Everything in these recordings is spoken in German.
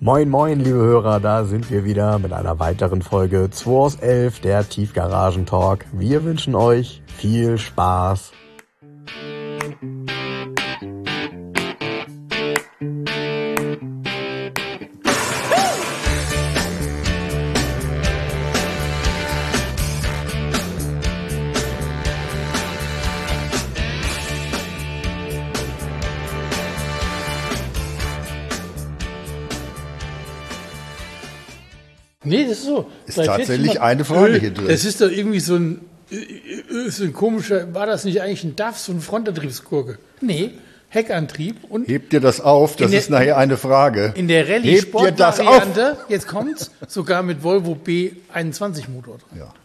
Moin moin, liebe Hörer, da sind wir wieder mit einer weiteren Folge 2 aus 11, der Tiefgaragen-Talk. Wir wünschen euch viel Spaß. Nee, das ist so. Ist tatsächlich eine Frage hier drin. Das ist doch irgendwie so ein komischer, war das nicht eigentlich ein DAF, so eine Frontantriebsgurke? Nee, Heckantrieb. Und Hebt ihr das auf? Das ist nachher eine Frage. in der Rallye-Sport-Variante, jetzt kommt's, sogar mit Volvo B21-Motor drin. Ja.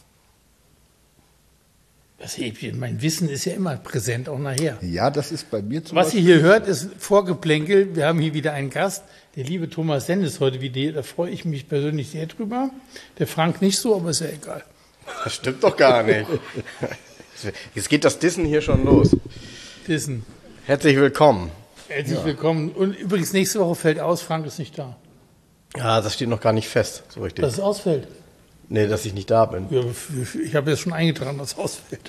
Das hebt ihr. Mein Wissen ist ja immer präsent, auch nachher. Ja, das ist bei mir zum Was Beispiel. ihr hier hört, ist Vorgeplänkel. Wir haben hier wieder einen Gast. Der liebe Thomas Senn ist heute wieder hier. Da freue ich mich persönlich sehr drüber. Der Frank nicht so, aber ist ja egal. Das stimmt doch gar nicht. Jetzt geht das Dissen hier schon los. Dissen. Herzlich willkommen. Herzlich willkommen. Und übrigens, nächste Woche fällt aus, Frank ist nicht da. Ja, das steht noch gar nicht fest, so richtig. Dass es ausfällt. Nee, dass ich nicht da bin. Ja, ich habe jetzt schon eingetragen, dass es ausfällt.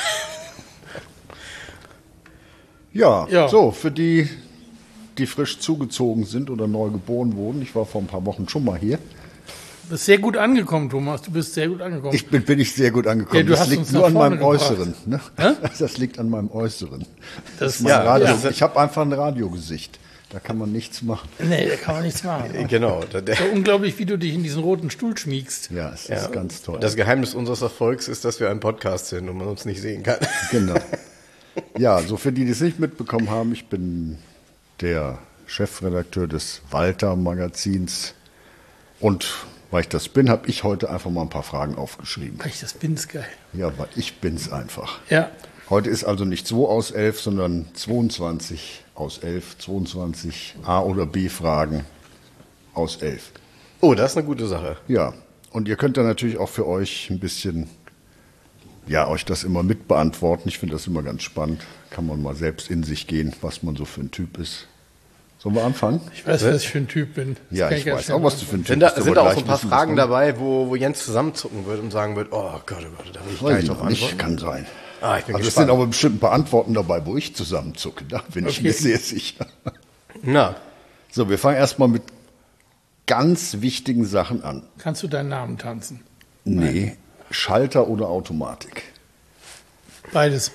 Ja, so, für die frisch zugezogen sind oder neu geboren wurden. Ich war vor ein paar Wochen schon mal hier. Du bist sehr gut angekommen, Thomas. Du bist sehr gut angekommen. Bin ich sehr gut angekommen. Ja, du das hast liegt uns nur nach an vorne meinem gebracht. Äußeren. Ne? Das liegt an meinem Äußeren. Das Mein Radio. ja. Ich habe einfach ein Radiogesicht. Da kann man nichts machen. Nee, da kann man nichts machen. Genau. So unglaublich, wie du dich in diesen roten Stuhl schmiegst. Ja, es ist ganz toll. Das Geheimnis unseres Erfolgs ist, dass wir ein Podcast sind und man uns nicht sehen kann. Genau. Ja, so für die es nicht mitbekommen haben, ich bin der Chefredakteur des Walter-Magazins. Und weil ich das bin, habe ich heute einfach mal ein paar Fragen aufgeschrieben. Ach, das bin's geil. Ja, weil ich bin's einfach. Ja. Heute ist also nicht 2 aus 11, sondern 22 aus 11, 22 A- oder B-Fragen aus 11. Oh, das ist eine gute Sache. Ja, und ihr könnt dann natürlich auch für euch ein bisschen, euch das immer mitbeantworten. Ich finde das immer ganz spannend. Kann man mal selbst in sich gehen, was man so für ein Typ ist. Sollen wir anfangen? Ich weiß, was ich für ein Typ bin. Das Ja, kann ich ganz weiß schnell auch, was du für ein Typ Sind bist. da aber auch so gleich ein paar wissen Fragen wir's dabei, wo Jens zusammenzucken wird und sagen wird, oh Gott, da will ich gar Weiß nicht ich drauf noch nicht, antworten. kann sein. Ah, ich bin Also es gespannt. sind aber bestimmt ein paar Antworten dabei, wo ich zusammenzucke. Da bin ich mir sehr sicher. Na, So, wir fangen erstmal mit ganz wichtigen Sachen an. Kannst du deinen Namen tanzen? Nee, Schalter oder Automatik? Beides.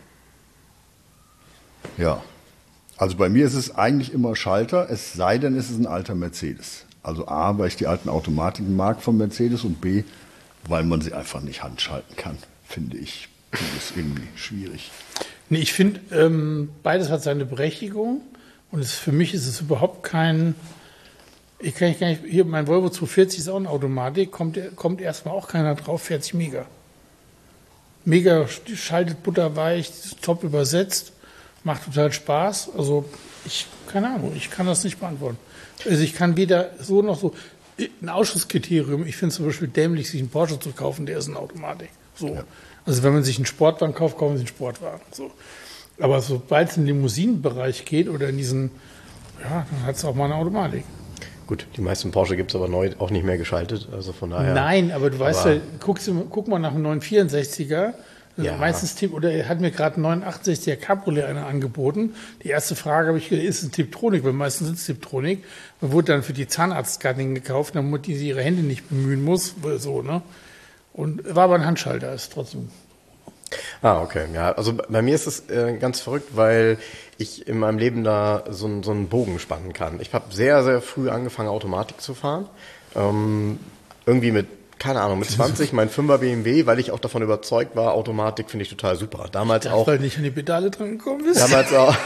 Ja. Also bei mir ist es eigentlich immer Schalter, es sei denn, es ist ein alter Mercedes. Also A, weil ich die alten Automatiken mag von Mercedes und B, weil man sie einfach nicht handschalten kann, finde ich. Das ist irgendwie schwierig. Nee, ich finde, beides hat seine Berechtigung. Und für mich ist es überhaupt kein. Ich kann gar nicht. Hier, mein Volvo 240 ist auch eine Automatik. Kommt erstmal auch keiner drauf. Fährt sich mega. Mega, schaltet butterweich, top übersetzt. Macht total Spaß. Also, keine Ahnung, ich kann das nicht beantworten. Also, ich kann weder so noch so. Ein Ausschusskriterium, ich finde es zum Beispiel dämlich, sich einen Porsche zu kaufen, der ist eine Automatik. So. Ja. Also, wenn man sich einen Sportwagen kauft, kaufen Sie einen Sportwagen. So. Aber sobald es in den Limousinenbereich geht oder in diesen, dann hat es auch mal eine Automatik. gut, die meisten Porsche gibt es aber neu auch nicht mehr geschaltet, also von daher. Nein, aber du weißt ja, guck mal nach einem 964er. Ja. Meistens oder er hat mir gerade einen 968er Cabriolet einer angeboten. Die erste Frage habe ich gesagt, ist es ein Tiptronic? Weil meistens ist es Tiptronic. Man wurde dann für die Zahnarztgattin gekauft, damit die ihre Hände nicht bemühen muss. So, ne? Und war aber ein Handschalter, ist trotzdem. Ah, okay. Ja, also bei mir ist es ganz verrückt, weil ich in meinem Leben da so einen Bogen spannen kann. Ich habe sehr, sehr früh angefangen, Automatik zu fahren. Irgendwie mit 20 mein 5er BMW, weil ich auch davon überzeugt war, Automatik finde ich total super. Damals auch. Weil du nicht an die Pedale dran gekommen bist. Damals auch.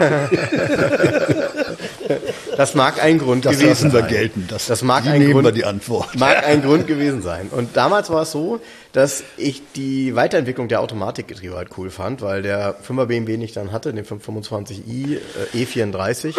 Das mag ein Grund Das gewesen lassen wir sein. gelten. Das mag die ein nehmen Grund, wir die Antwort. mag ein Grund gewesen sein. Und damals war es so, dass ich die Weiterentwicklung der Automatikgetriebe halt cool fand, weil der 5er BMW, den ich dann hatte, den 525i E34,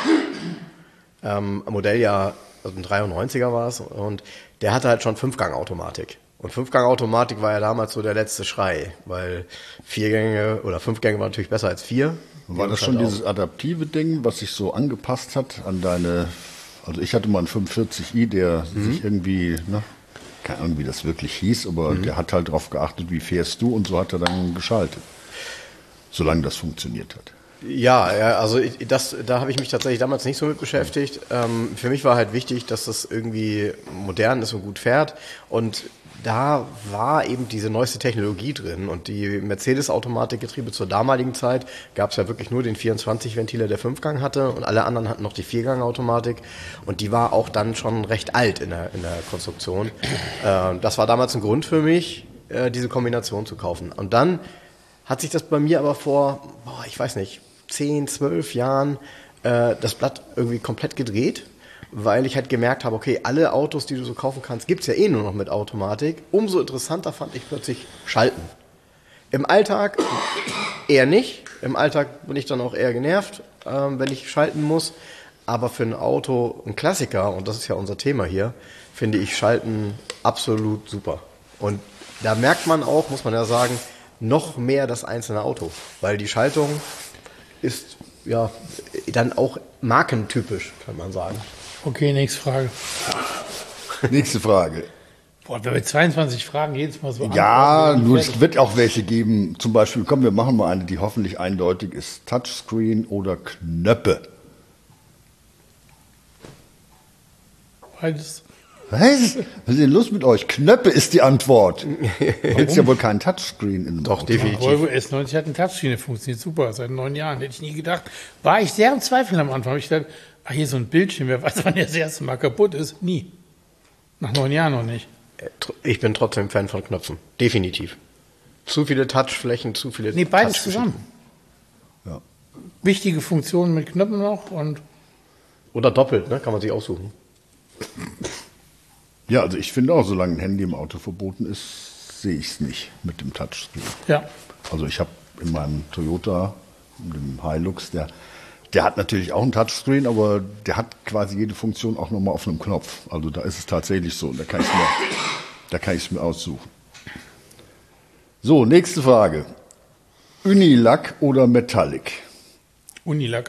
Modelljahr, also ein 93er war es, und der hatte halt schon 5-Gang-Automatik. Und 5-Gang-Automatik war ja damals so der letzte Schrei, weil 4 Gänge oder 5 Gänge waren natürlich besser als 4. War das schon dieses adaptive Ding, was sich so angepasst hat an deine Also ich hatte mal einen 45i, der sich irgendwie, keine Ahnung, wie das wirklich hieß, aber der hat halt darauf geachtet, wie fährst du, und so hat er dann geschaltet. Solange das funktioniert hat. Ja, also da habe ich mich tatsächlich damals nicht so mit beschäftigt. Für mich war halt wichtig, dass das irgendwie modern ist und gut fährt. Und da war eben diese neueste Technologie drin. Und die Mercedes-Automatikgetriebe zur damaligen Zeit gab es ja wirklich nur den 24-Ventiler, der 5-Gang hatte. Und alle anderen hatten noch die 4-Gang-Automatik. Und die war auch dann schon recht alt in der Konstruktion. Das war damals ein Grund für mich, diese Kombination zu kaufen. Und dann hat sich das bei mir aber vor, ich weiß nicht, 10, 12 Jahren das Blatt irgendwie komplett gedreht, weil ich halt gemerkt habe, okay, alle Autos, die du so kaufen kannst, gibt's ja eh nur noch mit Automatik. Umso interessanter fand ich plötzlich Schalten. Im Alltag eher nicht. Im Alltag bin ich dann auch eher genervt, wenn ich schalten muss. Aber für ein Auto, ein Klassiker, und das ist ja unser Thema hier, finde ich Schalten absolut super. Und da merkt man auch, muss man ja sagen, noch mehr das einzelne Auto, weil die Schaltung ist ja dann auch markentypisch, kann man sagen. Okay, nächste Frage. Nächste Frage. Boah, wenn wir 22 Fragen jedes Mal so Ja, antworten, nur es wird auch welche geben. Zum Beispiel, komm, wir machen mal eine, die hoffentlich eindeutig ist. Touchscreen oder Knöpfe? beides. Was? Was ist denn los mit euch? Knöpfe ist die Antwort. Du willst ja wohl keinen Touchscreen in Doch, Auto. definitiv. Volvo S90 hat einen Touchscreen, der funktioniert super, seit 9 Jahren. Hätte ich nie gedacht. War ich sehr im Zweifel am Anfang. Hab ich gedacht, hier so ein Bildschirm, wer weiß, wann der das erste Mal kaputt ist. Nie. Nach 9 Jahren noch nicht. Ich bin trotzdem Fan von Knöpfen. Definitiv. Zu viele Touchflächen, zu viele Nee, beides Touchgeschichten. zusammen. Ja. Wichtige Funktionen mit Knöpfen noch und Oder doppelt, ne? Kann man sich aussuchen. Ja, also ich finde auch, solange ein Handy im Auto verboten ist, sehe ich es nicht mit dem Touchscreen. ja. Also ich habe in meinem Toyota, dem Hilux, der hat natürlich auch einen Touchscreen, aber der hat quasi jede Funktion auch nochmal auf einem Knopf. Also da ist es tatsächlich so. Da kann ich es mir aussuchen. So, nächste Frage. Unilack oder Metallic? Unilack.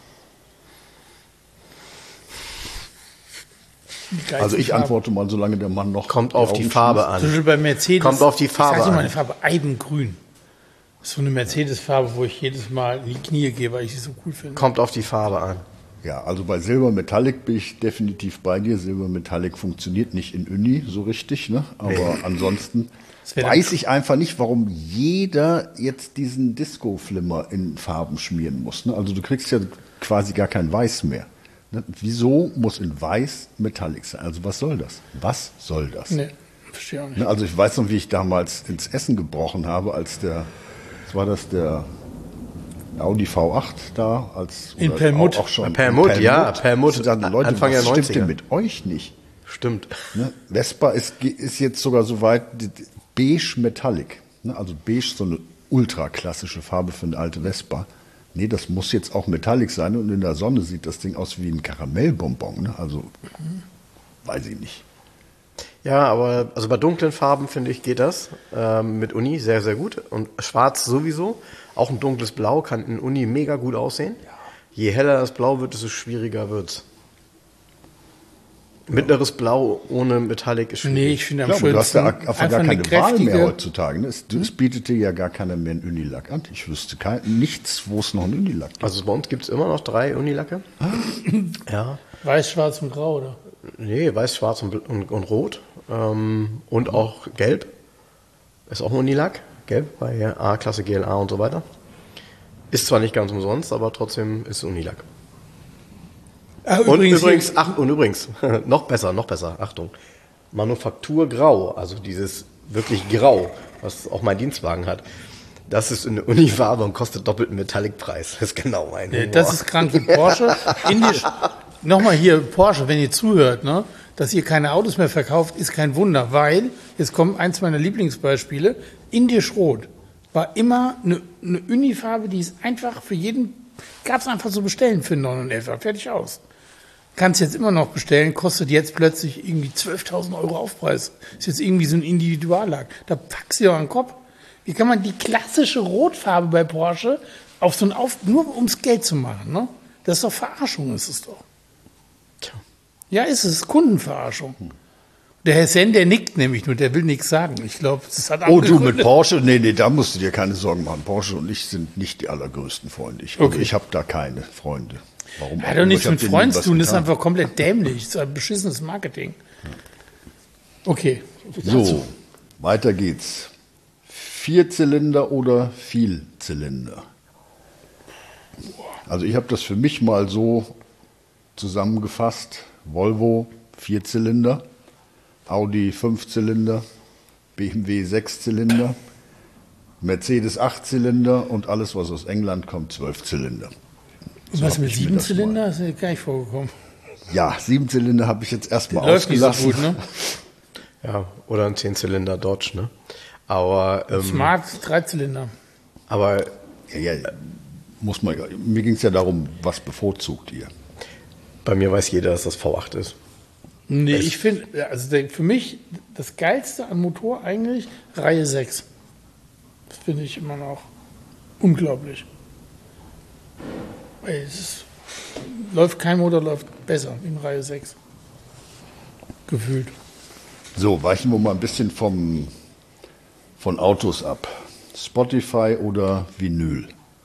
Also ich antworte mal, solange der Mann noch... Kommt auf die Augen Farbe Zum an. Beispiel bei Mercedes. Kommt auf die Farbe Ich sag dir mal an. eine Farbe, Eibengrün. Das ist so eine Mercedes-Farbe, wo ich jedes Mal in die Knie gehe, weil ich sie so cool finde. Kommt auf die Farbe an. Ja, also bei Silber Metallic bin ich definitiv bei dir. Silber Metallic funktioniert nicht in Uni so richtig, ne? Aber ansonsten wär weiß ich einfach nicht, warum jeder jetzt diesen Disco-Flimmer in Farben schmieren muss. Ne? Also du kriegst ja quasi gar kein Weiß mehr. Ne? Wieso muss in Weiß Metallic sein? Also was soll das? Was soll das? Nee, verstehe auch nicht. Ne? Also ich weiß noch, wie ich damals ins Essen gebrochen habe, als der Audi V8 da als In oder Perlmutt. auch schon Perlmutt, ja, Perlmutt, Ich dachte, Leute, Anfang was der stimmt 90er. denn mit euch nicht? Stimmt. Ne? Vespa ist jetzt sogar so weit beige Metallic. Ne? Also beige, so eine ultra klassische Farbe für eine alte Vespa. Nee, das muss jetzt auch Metallic sein und in der Sonne sieht das Ding aus wie ein Karamellbonbon. Ne? Also weiß ich nicht. Ja, aber also bei dunklen Farben, finde ich, geht das mit Uni sehr, sehr gut. Und schwarz sowieso. Auch ein dunkles Blau kann in Uni mega gut aussehen. Je heller das Blau wird, desto schwieriger wird's. Mittleres Blau ohne Metallic ist schwierig. Nee, ich finde Ich am glaube, du hast schönsten ja einfach gar eine keine Wahl mehr kräftige- heutzutage. Ne? Es bietet dir ja gar keiner mehr einen Unilack an. Ich wüsste nichts, wo es noch einen Unilack gibt. Also bei uns gibt's immer noch 3 Unilacke. Ja. Weiß, schwarz und grau, oder? Nee, weiß, schwarz und rot. Und auch gelb. Ist auch ein Unilack. Gelb bei A-Klasse GLA und so weiter. Ist zwar nicht ganz umsonst, aber trotzdem ist Unilack. Und übrigens, noch besser, Achtung. Manufakturgrau, also dieses wirklich Grau, was auch mein Dienstwagen hat. Das ist eine Unifarbe und kostet doppelten Metallic-Preis. Das ist genau mein Humor. Das ist krank für Porsche. Nochmal hier, Porsche, wenn ihr zuhört, ne, dass ihr keine Autos mehr verkauft, ist kein Wunder, weil, jetzt kommt eins meiner Lieblingsbeispiele, Indisch Rot war immer eine Unifarbe, die ist einfach für jeden, gab es einfach so bestellen für 911, fertig aus. Kannst jetzt immer noch bestellen, kostet jetzt plötzlich irgendwie 12.000 Euro Aufpreis. Ist jetzt irgendwie so ein Individuallack. Da packst du ja an den Kopf. Wie kann man die klassische Rotfarbe bei Porsche nur ums Geld zu machen, ne? Das ist doch Verarschung, ist es doch. Tja. Ja, ist es. Kundenverarschung. Der Herr Sen, der nickt nämlich nur, der will nichts sagen. Ich glaube, das hat Oh, du andere mit Porsche? Nee, da musst du dir keine Sorgen machen. Porsche und ich sind nicht die allergrößten Freunde. Ich habe da keine Freunde. Warum? Hat doch nichts mit Freunden zu tun, das ist getan. einfach komplett dämlich. Das ist ein beschissenes Marketing. Okay. So, weiter geht's. Vierzylinder oder Vielzylinder? Also ich habe das für mich mal so zusammengefasst. Volvo 4-Zylinder, Audi 5-Zylinder, BMW 6-Zylinder, Mercedes 8-Zylinder und alles, was aus England kommt, 12-Zylinder. Und was mit 7 Zylinder? Das ist mir gar nicht vorgekommen. Ja, 7-Zylinder habe ich jetzt erstmal Läuft nicht so ausgelassen. gut, ne? Ja, oder ein 10-Zylinder Dodge, ne? Aber, Smart 3-Zylinder. aber Ja, mir ging es ja darum, was bevorzugt ihr? bei mir weiß jeder, dass das V8 ist. Nee, ich finde, also für mich das Geilste an Motor eigentlich Reihe 6. Das finde ich immer noch unglaublich. Ey, läuft kein Motor, läuft besser in Reihe 6. Gefühlt. So, weichen wir mal ein bisschen von Autos ab. Spotify oder Vinyl?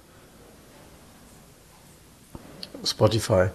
Spotify.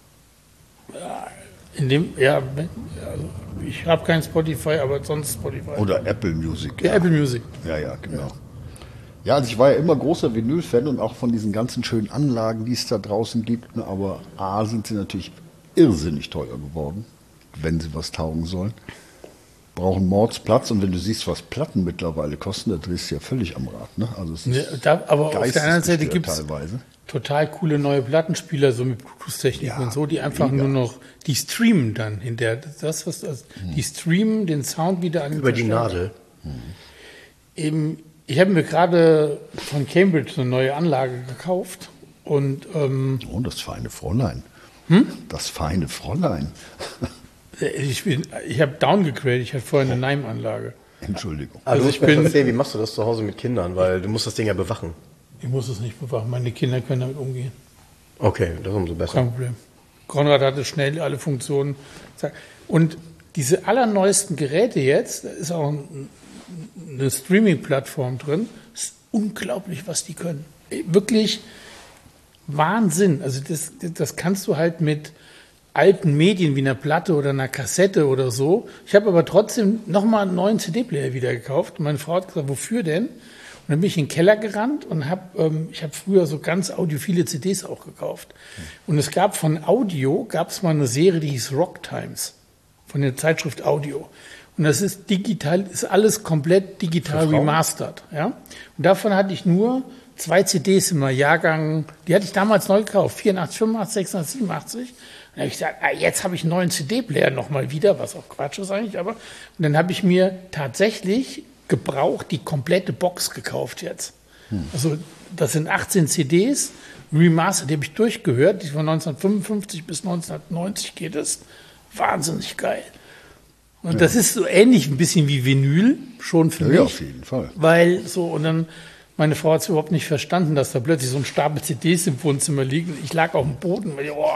Also ich habe kein Spotify, aber sonst Spotify. Oder Apple Music? Ja, Apple Music. Ja, genau. Ja, also ich war ja immer großer Vinyl-Fan und auch von diesen ganzen schönen Anlagen, die es da draußen gibt. Ne, aber A, sind sie natürlich irrsinnig teuer geworden, wenn sie was taugen sollen. Brauchen Mordsplatz und wenn du siehst, was Platten mittlerweile kosten, da drehst du ja völlig am Rad. Ne? Also es ist Aber auf der anderen Seite geistesgestört gibt es teilweise. total coole neue Plattenspieler, so mit Bluetooth-Technik Ja, und so, die einfach mega. nur noch, die streamen dann hinterher. Die streamen den Sound wieder an den Über die Verstärker. Nadel. Ich habe mir gerade von Cambridge eine neue Anlage gekauft und Oh, das feine Fräulein. Das feine Fräulein. ich habe downgegradet, ich hatte vorher eine NIME-Anlage. Entschuldigung. Also ich bin verstehen, wie machst du das zu Hause mit Kindern? Weil du musst das Ding ja bewachen. Ich muss es nicht bewachen, meine Kinder können damit umgehen. Okay, das ist umso besser. Kein Problem. Konrad hatte schnell alle Funktionen. Und diese allerneuesten Geräte jetzt, da ist auch eine Streaming-Plattform drin, ist unglaublich, was die können. Wirklich Wahnsinn. Also das kannst du halt mit alten Medien wie einer Platte oder einer Kassette oder so. Ich habe aber trotzdem nochmal einen neuen CD-Player wieder gekauft. Und meine Frau hat gesagt, wofür denn? Und dann bin ich in den Keller gerannt und ich habe früher so ganz audiophile CDs auch gekauft. Und es gab von Audio, gab es mal eine Serie, die hieß Rock Times, von der Zeitschrift Audio. Und das ist digital, ist alles komplett digital remastert. Ja? Und davon hatte ich nur 2 CDs im Jahrgang, die hatte ich damals neu gekauft, 84, 85, 86, 87. Und dann habe ich gesagt, jetzt habe ich einen neuen CD-Player nochmal wieder, was auch Quatsch ist eigentlich, aber. Und dann habe ich mir tatsächlich gebraucht die komplette Box gekauft jetzt. Also das sind 18 CDs, remastered, die habe ich durchgehört, die von 1955 bis 1990 geht es. Wahnsinnig geil. Und das ist so ähnlich ein bisschen wie Vinyl, schon für mich. Ja, auf jeden Fall. Weil so, und dann, meine Frau hat es überhaupt nicht verstanden, dass da plötzlich so ein Stapel CDs im Wohnzimmer liegen. Ich lag auf dem Boden.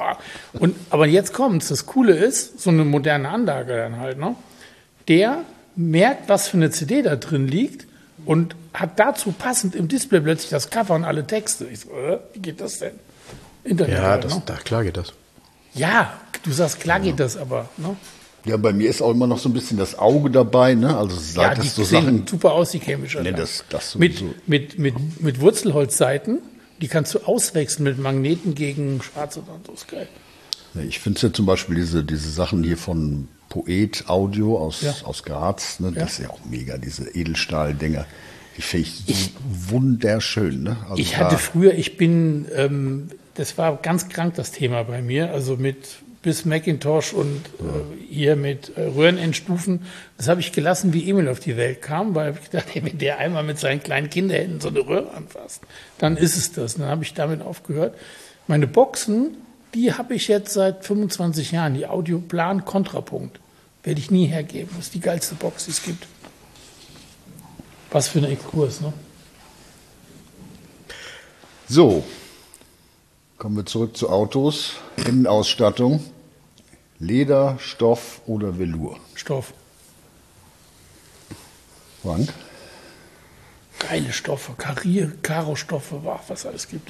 Aber jetzt kommt's. Das Coole ist, so eine moderne Anlage dann halt, ne? Der merkt, was für eine CD da drin liegt und hat dazu passend im Display plötzlich das Cover und alle Texte. Ich so, wie geht das denn? Internet, Ja, ne? klar geht das. Ja, du sagst, klar geht das, aber, ne? Ja, bei mir ist auch immer noch so ein bisschen das Auge dabei, ne? Also seit Die das so sehen Sachen. super aus, die Cambridge. Nee, Anlagen. das sowieso. Mit Wurzelholzseiten, die kannst du auswechseln mit Magneten gegen schwarze und so, ist geil. Nee, ich finde ja zum Beispiel diese Sachen hier von Poet Audio aus Graz, ne? Das ist ja auch mega, diese Edelstahl-Dinger. Die finde ich so wunderschön, ne? Also Ich hatte früher, das war ganz krank das Thema bei mir, also bis Macintosh und hier mit Röhrenendstufen. Das habe ich gelassen, wie Emil auf die Welt kam, weil ich dachte, wenn der einmal mit seinen kleinen Kinderhänden so eine Röhre anfasst, dann ist es das. Und dann habe ich damit aufgehört. Meine Boxen, die habe ich jetzt seit 25 Jahren, die Audioplan Kontrapunkt. Werde ich nie hergeben. Das ist die geilste Box, die es gibt. Was für ein Exkurs, ne? So, kommen wir zurück zu Autos. Innenausstattung. Leder, Stoff oder Velour? Stoff. Frank? Geile Stoffe, Karo-Stoffe, was alles gibt.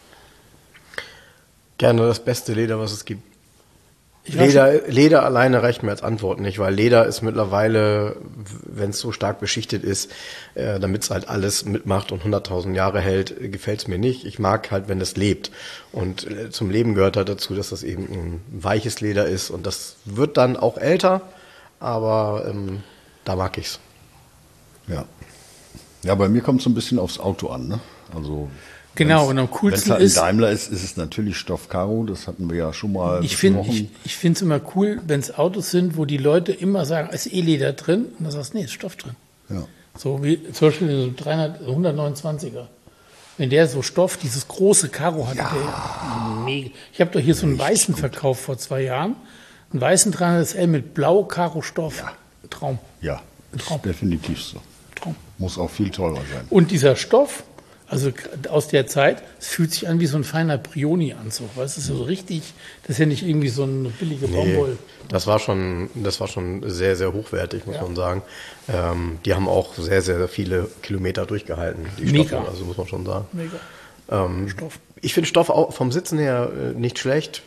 Gerne das beste Leder, was es gibt. Ich war schon- Leder alleine reicht mir als Antwort nicht, weil Leder ist mittlerweile, wenn es so stark beschichtet ist, damit es halt alles mitmacht und 100.000 Jahre hält, gefällt es mir nicht. Ich mag halt, wenn es lebt. Und zum Leben gehört halt dazu, dass das eben ein weiches Leder ist. Und das wird dann auch älter, aber da mag ich's. Ja. Ja, bei mir kommt es so ein bisschen aufs Auto an, ne? Also Genau, und am wenn es coolsten halt ein ist, Daimler ist, ist es natürlich Stoff Karo, das hatten wir ja schon mal ich finde besprochen. es immer cool, wenn es Autos sind, wo die Leute immer sagen, es ist Leder drin, und dann sagst du, nee, ist Stoff drin. Ja. So wie zum Beispiel so 129er. Wenn der so Stoff, dieses große Karo hat, der mega. Ich habe doch hier so einen weißen verkauft vor 2 Jahren. Einen weißen 300SL mit blau Karo-Stoff. Ja. Traum. Ja, ist Traum. definitiv so. Traum. Muss auch viel teurer sein. Und dieser Stoff, also aus der Zeit, es fühlt sich an wie so ein feiner Brioni-Anzug. Weißt du, so richtig, das ist ja nicht irgendwie so eine billige Baumwolle. Das war schon sehr, sehr hochwertig, muss Ja. man sagen. Die haben auch sehr, sehr viele Kilometer durchgehalten, die Mega. Stoffe, also muss man schon sagen. Mega. Stoff. Ich finde Stoff auch vom Sitzen her nicht schlecht.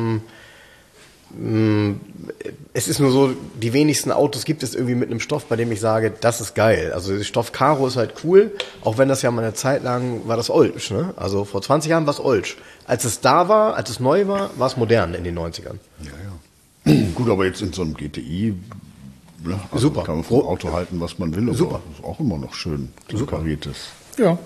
Es ist nur so, die wenigsten Autos gibt es irgendwie mit einem Stoff, bei dem ich sage, das ist geil. Also Stoff Karo ist halt cool, auch wenn das ja mal eine Zeit lang war das Olsch. Ne? Also vor 20 Jahren war es Olsch. Als es da war, als es neu war, war es modern in den 90ern. Ja, ja. Gut, aber jetzt in so einem GTI, ne, also Super. kann man vom Auto halten, was man will, aber Super. ist auch immer noch schön, so kariertes. Ja.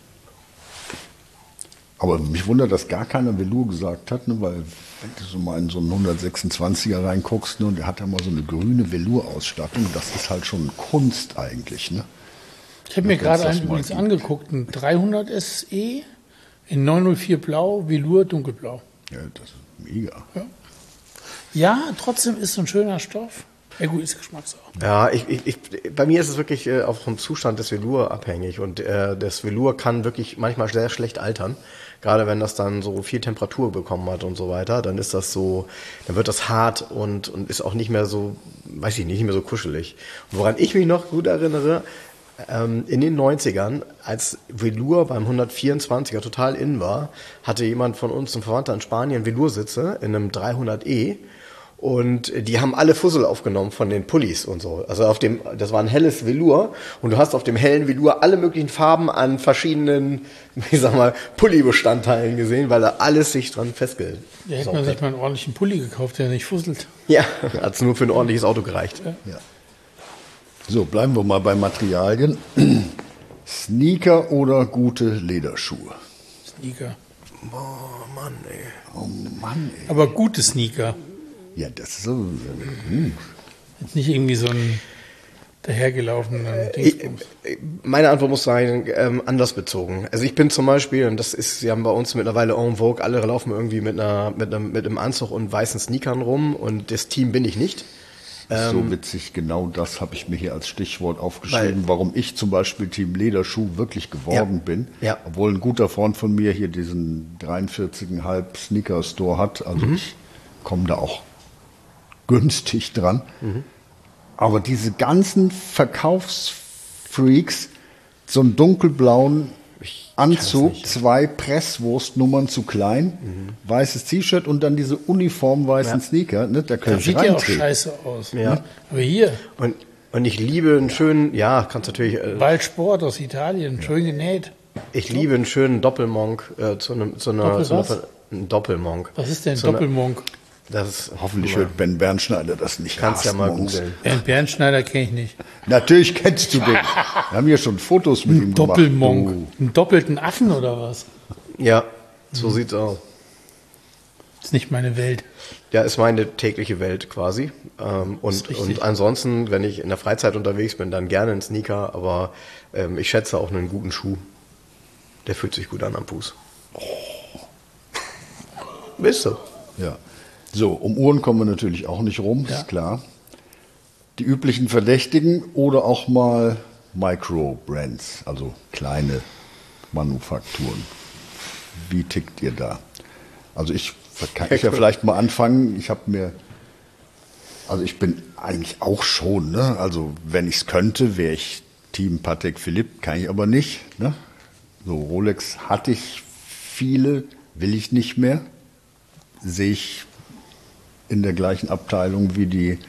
Aber mich wundert, dass gar keiner Velour gesagt hat, ne, weil wenn du so mal in so einen 126er reinguckst, ne, und der hat ja mal so eine grüne Velour-Ausstattung, das ist halt schon Kunst eigentlich. Ne? Ich habe mir Wenn's gerade das einen mal übrigens gibt. angeguckt, ein 300 SE in 904 Blau, Velour dunkelblau. Ja, das ist mega. Ja, trotzdem ist so ein schöner Stoff. Ja gut, ist Geschmackssache. Ja, bei mir ist es wirklich auch vom Zustand des Velour abhängig und das Velour kann wirklich manchmal sehr schlecht altern. Gerade wenn das dann so viel Temperatur bekommen hat und so weiter, dann ist das so, dann wird das hart und ist auch nicht mehr so, weiß ich nicht mehr so kuschelig. Und woran ich mich noch gut erinnere, in den 90ern, als Velour beim 124er total in war, hatte jemand von uns, ein Verwandter in Spanien, Veloursitze in einem 300e. Und die haben alle Fussel aufgenommen von den Pullis und so. Also das war ein helles Velour und du hast auf dem hellen Velour alle möglichen Farben an verschiedenen, ich sag mal, Pulli-Bestandteilen gesehen, weil da alles sich dran festgelegt Da hätte man sich mal einen ordentlichen Pulli gekauft, der nicht fusselt. Ja, hat's nur für ein ordentliches Auto gereicht. Ja. So, bleiben wir mal bei Materialien. Sneaker oder gute Lederschuhe? Sneaker. Boah, Mann, ey. Oh Mann, ey. Aber gute Sneaker. Ja, das ist so. Jetzt nicht irgendwie so ein dahergelaufener Dingsbums. Meine Antwort muss sein, anlassbezogen. Also ich bin zum Beispiel, und das ist, sie haben bei uns mittlerweile en vogue, alle laufen irgendwie mit einem Anzug und weißen Sneakern rum und das Team bin ich nicht. So witzig, genau das habe ich mir hier als Stichwort aufgeschrieben, warum ich zum Beispiel Team Lederschuh wirklich geworden bin. Ja. Obwohl ein guter Freund von mir hier diesen 43,5 Sneaker Store hat. Also ich komme da auch günstig dran. Aber diese ganzen Verkaufsfreaks, so einen dunkelblauen Anzug, 2 Presswurstnummern zu klein, weißes T-Shirt und dann diese uniformweißen Sneaker, ne, da kann Das ich sieht ja auch reintreten. scheiße aus. Ja. Ne? Aber hier, Und ich liebe einen schönen, ja, kannst natürlich, Waldsport aus Italien, schön genäht. ich liebe einen schönen Doppelmonk ein Doppelmonk. Was ist denn Zu einer- Doppelmonk? Das ist, Hoffentlich hört Ben Bernschneider das nicht. kannst ja mal Monks. googeln. Bernd Bernschneider kenne ich nicht. Natürlich kennst du den. Wir haben hier schon Fotos mit ihm gemacht. Doppelmonk. Du. Einen doppelten Affen oder was? Ja, so sieht's aus. Ist nicht meine Welt. Ja, ist meine tägliche Welt quasi. Und ansonsten, wenn ich in der Freizeit unterwegs bin, dann gerne einen Sneaker, aber ich schätze auch einen guten Schuh. Der fühlt sich gut an am Fuß. Bist du? Ja. So, um Uhren kommen wir natürlich auch nicht rum, Ja. ist klar. Die üblichen Verdächtigen oder auch mal Micro-Brands, also kleine Manufakturen. Wie tickt ihr da? Also kann ich ja vielleicht mal anfangen. Ich habe mir Also ich bin eigentlich auch schon, ne? Also wenn ich es könnte, wäre ich Team Patek Philippe, kann ich aber nicht. Ne? So, Rolex hatte ich viele, will ich nicht mehr. Sehe ich in der gleichen Abteilung wie die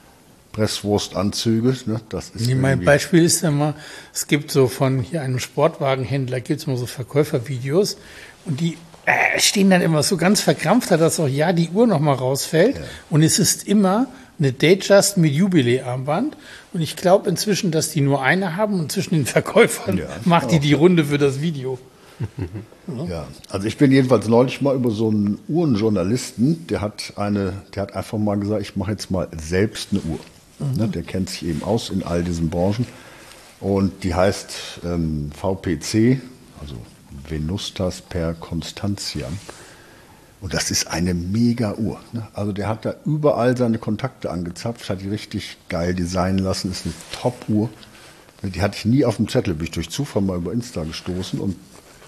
Presswurstanzüge. Ne? Das ist Mein Beispiel ist ja mal, es gibt so von hier einem Sportwagenhändler, gibt es mal so Verkäufervideos und die stehen dann immer so ganz verkrampft, dass auch die Uhr noch mal rausfällt. Ja. Und es ist immer eine Datejust mit Jubiläarmband. Und ich glaube inzwischen, dass die nur eine haben und zwischen den Verkäufern macht die Runde für das Video. Ja, also ich bin jedenfalls neulich mal über so einen Uhrenjournalisten, der hat einfach mal gesagt, ich mache jetzt mal selbst eine Uhr. Ne, der kennt sich eben aus in all diesen Branchen. Und die heißt VPC, also Venustas per Constantiam. Und das ist eine Mega-Uhr. Ne? Also der hat da überall seine Kontakte angezapft, hat die richtig geil designen lassen, ist eine Top-Uhr. Die hatte ich nie auf dem Zettel, bin ich durch Zufall mal über Insta gestoßen. Und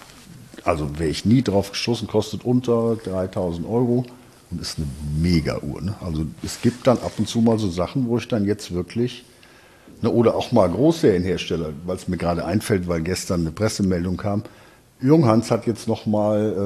also wäre ich nie drauf gestoßen, kostet unter 3.000 € und ist eine Mega-Uhr. Ne? Also es gibt dann ab und zu mal so Sachen, wo ich dann jetzt wirklich, ne, oder auch mal Großserienhersteller, weil es mir gerade einfällt, weil gestern eine Pressemeldung kam, Junghans hat jetzt noch mal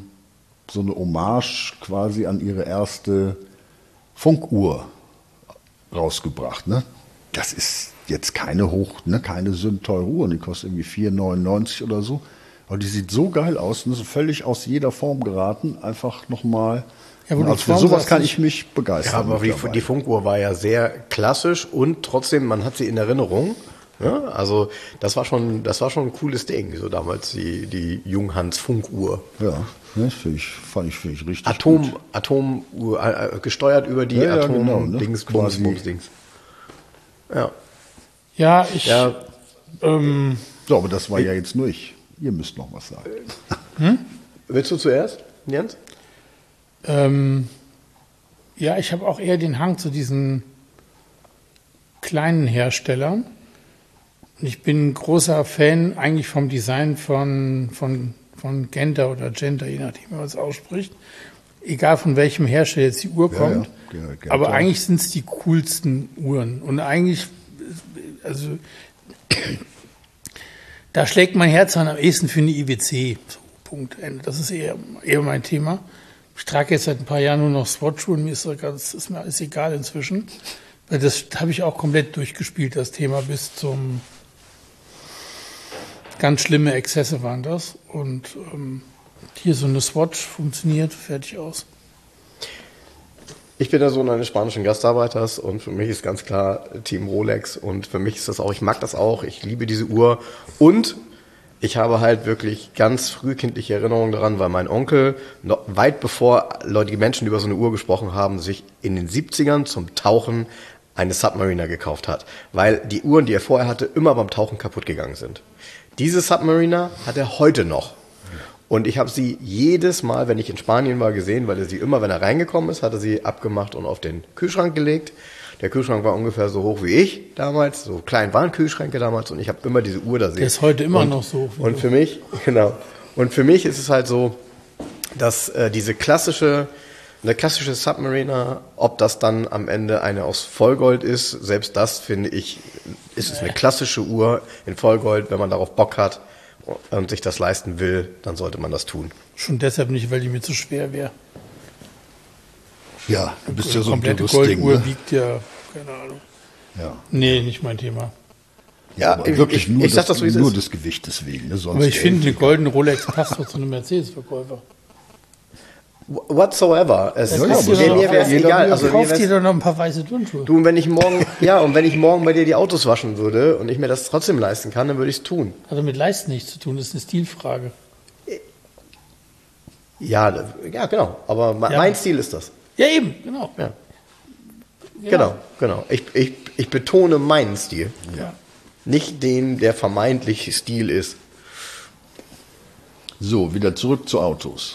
so eine Hommage quasi an ihre erste Funkuhr rausgebracht. Ne? Das ist jetzt keine keine sündteure Uhr, die kostet irgendwie 4,99 € oder so. Aber die sieht so geil aus, ne? So völlig aus jeder Form geraten, einfach nochmal. Ja, also für sowas kann ich mich begeistern. Ja, aber die Funkuhr war ja sehr klassisch und trotzdem, man hat sie in Erinnerung. Ja, also das war schon ein cooles Ding, so damals die Junghans Funkuhr. Ja, ne, finde ich richtig Atomuhr, gesteuert über die Atom-Dings, genau, ne? Dings. Ja. Ja, so, aber das war ja jetzt nur ich. Ihr müsst noch was sagen. Willst du zuerst, Jens? Ja, ich habe auch eher den Hang zu diesen kleinen Herstellern. Ich bin ein großer Fan eigentlich vom Design von Genta oder Genta, je nachdem, wie man es ausspricht. Egal von welchem Hersteller jetzt die Uhr kommt. Ja, aber eigentlich sind es die coolsten Uhren. Und eigentlich, also da schlägt mein Herz am ehesten für eine IWC. So, Punkt, Ende. Das ist eher mein Thema. Ich trage jetzt seit ein paar Jahren nur noch Swatch-Uhren. Mir ist alles egal inzwischen. Weil das habe ich auch komplett durchgespielt, das Thema, bis zum ganz schlimme Exzesse waren das. Und hier so eine Swatch funktioniert, fertig aus. Ich bin der Sohn eines spanischen Gastarbeiters und für mich ist ganz klar Team Rolex und für mich ist das auch, ich mag das auch, ich liebe diese Uhr und ich habe halt wirklich ganz frühkindliche Erinnerungen daran, weil mein Onkel, noch weit bevor die Menschen über so eine Uhr gesprochen haben, sich in den 70ern zum Tauchen eine Submariner gekauft hat, weil die Uhren, die er vorher hatte, immer beim Tauchen kaputt gegangen sind. Diese Submariner hat er heute noch. Und ich habe sie jedes Mal, wenn ich in Spanien war, gesehen, weil er sie immer, wenn er reingekommen ist, hat er sie abgemacht und auf den Kühlschrank gelegt. Der Kühlschrank war ungefähr so hoch wie ich damals, so klein waren Kühlschränke damals und ich habe immer diese Uhr da sehen. Der ist heute immer noch so. Und für mich, genau. Und für mich ist es halt so, dass eine klassische Submariner, ob das dann am Ende eine aus Vollgold ist, selbst das finde ich, ist es eine klassische Uhr in Vollgold, wenn man darauf Bock hat und sich das leisten will, dann sollte man das tun. Schon deshalb nicht, weil die mir zu schwer wäre. Ja, du bist ja so ein komplette Golduhr wiegt ja, keine Ahnung. Ja. Nee, nicht mein Thema. Ja, aber wirklich nur des Gewichtes wegen. Ne? Sonst aber ich finde, eine goldene Rolex passt doch zu einem Mercedes-Verkäufer. Whatsoever. Mir wäre es egal. Also kauft dir doch noch ein paar weiße Turnschuhe. Du, und wenn ich morgen bei dir die Autos waschen würde und ich mir das trotzdem leisten kann, dann würde ich es tun. Hat mit Leisten nichts zu tun, das ist eine Stilfrage. Ja, genau. Aber mein Stil ist das. Ja, eben, genau. Ja. Genau. Ich betone meinen Stil. Ja. Nicht den, der vermeintlich Stil ist. So, wieder zurück zu Autos.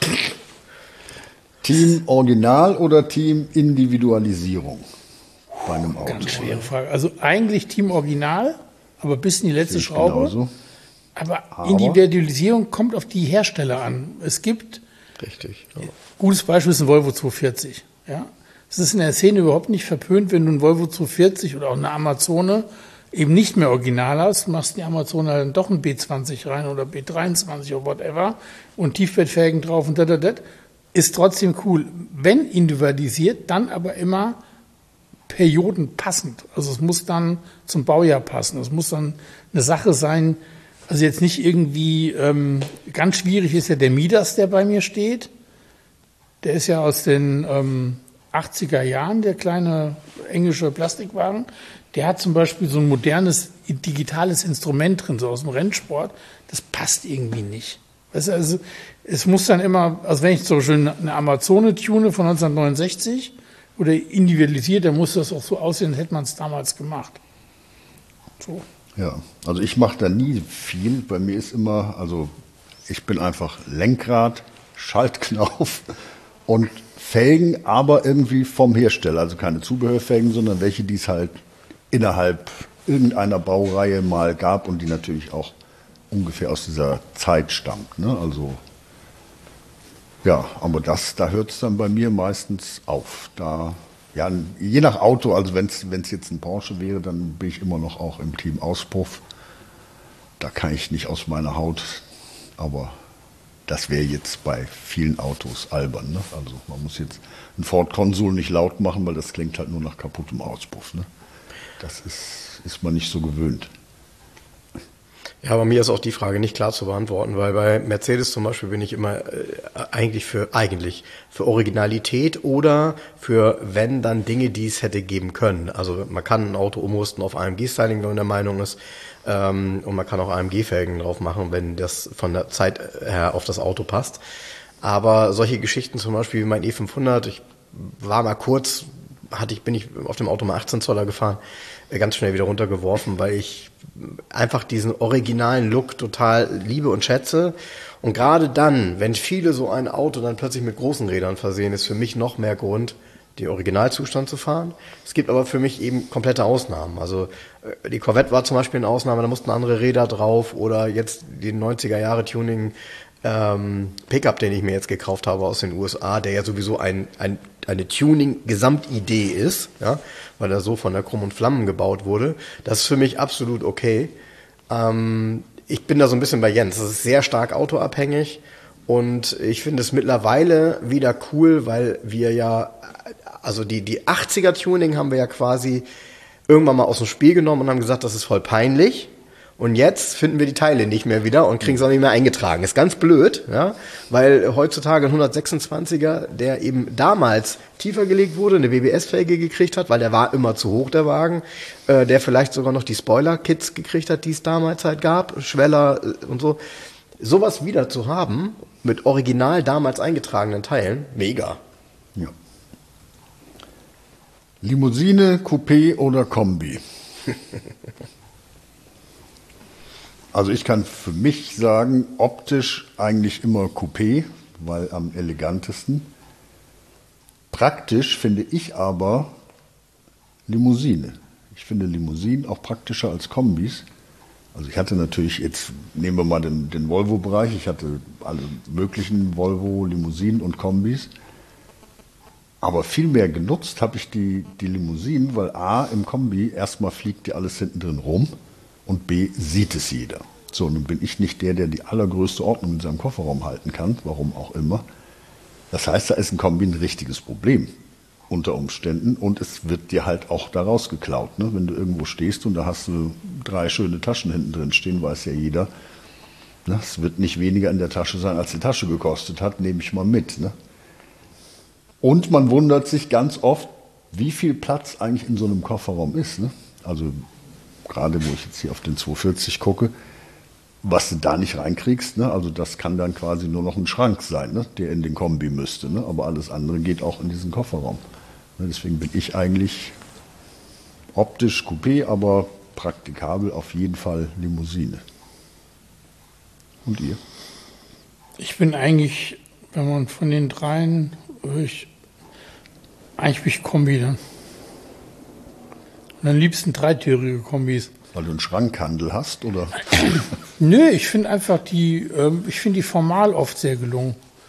Team Original oder Team Individualisierung bei einem Auto? Ganz schwere Frage. Also eigentlich Team Original, aber bis in die letzte Schraube. Genauso. Aber Individualisierung kommt auf die Hersteller an. Es gibt, richtig, ja. Gutes Beispiel ist ein Volvo 240. Ja? Es ist in der Szene überhaupt nicht verpönt, wenn du einen Volvo 240 oder auch eine Amazone eben nicht mehr original hast, machst die Amazone dann doch ein B20 rein oder B23 oder whatever und Tiefbettfelgen drauf und ist trotzdem cool. Wenn individualisiert, dann aber immer periodenpassend. Also es muss dann zum Baujahr passen. Es muss dann eine Sache sein, also jetzt nicht irgendwie, ganz schwierig ist ja der Midas, der bei mir steht. Der ist ja aus den 80er Jahren, der kleine englische Plastikwagen. Der hat zum Beispiel so ein modernes digitales Instrument drin, so aus dem Rennsport. Das passt irgendwie nicht. Also es muss dann immer, also wenn ich zum Beispiel eine Amazone tune von 1969 oder individualisiert, dann muss das auch so aussehen, als hätte man es damals gemacht. So. Ja, also ich mache da nie viel. Bei mir ist immer, also ich bin einfach Lenkrad, Schaltknauf und Felgen, aber irgendwie vom Hersteller. Also keine Zubehörfelgen, sondern welche, die es halt innerhalb irgendeiner Baureihe mal gab und die natürlich auch ungefähr aus dieser Zeit stammt. Ne? Also ja, aber da hört es dann bei mir meistens auf. Da, ja, je nach Auto, also wenn es jetzt ein Porsche wäre, dann bin ich immer noch auch im Team Auspuff. Da kann ich nicht aus meiner Haut, aber das wäre jetzt bei vielen Autos albern. Ne? Also man muss jetzt einen Ford Consul nicht laut machen, weil das klingt halt nur nach kaputtem Auspuff. Ne? Das ist man nicht so gewöhnt. Ja, aber mir ist auch die Frage nicht klar zu beantworten, weil bei Mercedes zum Beispiel bin ich immer eigentlich für Originalität oder für, wenn, dann Dinge, die es hätte geben können. Also man kann ein Auto umrüsten auf AMG-Styling, wenn man der Meinung ist, und man kann auch AMG-Felgen drauf machen, wenn das von der Zeit her auf das Auto passt. Aber solche Geschichten zum Beispiel wie mein E500, ich war mal kurz, bin ich auf dem Auto mal 18 Zoller gefahren, ganz schnell wieder runtergeworfen, weil ich einfach diesen originalen Look total liebe und schätze. Und gerade dann, wenn viele so ein Auto dann plötzlich mit großen Rädern versehen, ist für mich noch mehr Grund, den Originalzustand zu fahren. Es gibt aber für mich eben komplette Ausnahmen. Also die Corvette war zum Beispiel eine Ausnahme, da mussten andere Räder drauf oder jetzt den 90er Jahre Tuning Pickup, den ich mir jetzt gekauft habe aus den USA, der ja sowieso eine Tuning-Gesamtidee ist, ja, weil er so von der Krumm und Flammen gebaut wurde. Das ist für mich absolut okay. Ich bin da so ein bisschen bei Jens. Das ist sehr stark autoabhängig und ich finde es mittlerweile wieder cool, weil wir ja, also die 80er Tuning haben wir ja quasi irgendwann mal aus dem Spiel genommen und haben gesagt, das ist voll peinlich. Und jetzt finden wir die Teile nicht mehr wieder und kriegen es auch nicht mehr eingetragen. Ist ganz blöd, ja, weil heutzutage ein 126er, der eben damals tiefer gelegt wurde, eine WBS-Felge gekriegt hat, weil der war immer zu hoch, der Wagen, der vielleicht sogar noch die Spoiler-Kits gekriegt hat, die es damals halt gab, Schweller und so. Sowas wieder zu haben, mit original damals eingetragenen Teilen, mega. Ja. Limousine, Coupé oder Kombi? Also ich kann für mich sagen, optisch eigentlich immer Coupé, weil am elegantesten. Praktisch finde ich aber Limousine. Ich finde Limousinen auch praktischer als Kombis. Also ich hatte natürlich, jetzt nehmen wir mal den Volvo-Bereich, ich hatte alle möglichen Volvo, Limousinen und Kombis. Aber viel mehr genutzt habe ich die Limousinen, weil A, im Kombi erstmal fliegt dir alles hinten drin rum. Und B, sieht es jeder. So, nun bin ich nicht der die allergrößte Ordnung in seinem Kofferraum halten kann, warum auch immer. Das heißt, da ist ein Kombi ein richtiges Problem unter Umständen und es wird dir halt auch daraus geklaut. Ne? Wenn du irgendwo stehst und da hast du 3 schöne Taschen hinten drin stehen, weiß ja jeder. Ne? Es wird nicht weniger in der Tasche sein, als die Tasche gekostet hat, nehme ich mal mit. Ne? Und man wundert sich ganz oft, wie viel Platz eigentlich in so einem Kofferraum ist. Ne? Also gerade wo ich jetzt hier auf den 240 gucke, was du da nicht reinkriegst, ne? Also das kann dann quasi nur noch ein Schrank sein, ne? Der in den Kombi müsste, ne? Aber alles andere geht auch in diesen Kofferraum. Ne? Deswegen bin ich eigentlich optisch Coupé, aber praktikabel auf jeden Fall Limousine. Und ihr? Ich bin eigentlich, wenn man von den dreien, eigentlich bin ich Kombi dann. Und am liebsten dreitürige Kombis. Weil du einen Schrankhandel hast, oder? Nö, ich finde einfach die formal oft sehr gelungen.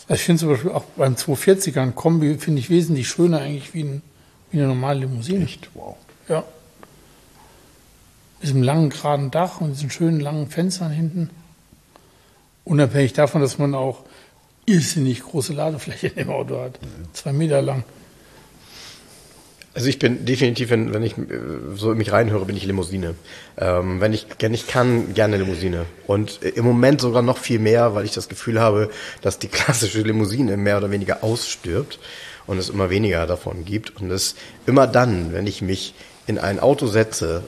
Also ich finde zum Beispiel auch beim 240er ein Kombi finde ich wesentlich schöner eigentlich wie eine normale Limousine. Echt? Wow. Ja. Mit diesem langen, geraden Dach und diesen schönen, langen Fenstern hinten. Unabhängig davon, dass man auch irrsinnig große Ladefläche in dem Auto hat. 2 Meter lang. Also ich bin definitiv, wenn ich so in mich reinhöre, bin ich Limousine. Wenn ich kann, gerne Limousine. Und im Moment sogar noch viel mehr, weil ich das Gefühl habe, dass die klassische Limousine mehr oder weniger ausstirbt und es immer weniger davon gibt. Und es immer dann, wenn ich mich in ein Auto setze,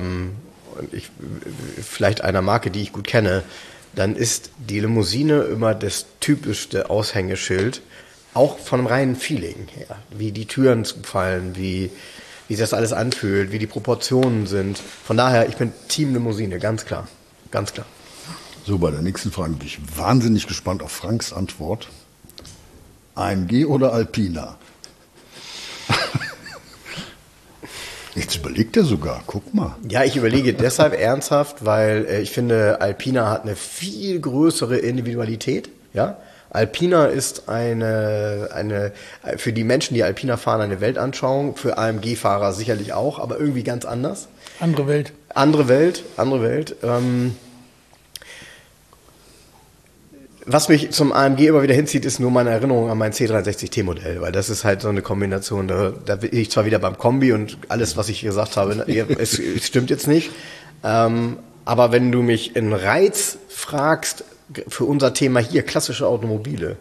vielleicht einer Marke, die ich gut kenne, dann ist die Limousine immer das typischste Aushängeschild, auch von einem reinen Feeling her, wie die Türen fallen, wie sich das alles anfühlt, wie die Proportionen sind. Von daher, ich bin Team Limousine, ganz klar, ganz klar. So, bei der nächsten Frage bin ich wahnsinnig gespannt auf Franks Antwort. AMG oder Alpina? Jetzt überlegt er sogar, guck mal. Ja, ich überlege deshalb ernsthaft, weil ich finde, Alpina hat eine viel größere Individualität, ja. Alpina ist eine für die Menschen, die Alpina fahren, eine Weltanschauung, für AMG-Fahrer sicherlich auch, aber irgendwie ganz anders. Andere Welt. Andere Welt. Was mich zum AMG immer wieder hinzieht, ist nur meine Erinnerung an mein C63T-Modell, weil das ist halt so eine Kombination, da bin ich zwar wieder beim Kombi und alles, was ich gesagt habe, es stimmt jetzt nicht, aber wenn du mich in Reiz fragst, für unser Thema hier, klassische Automobile,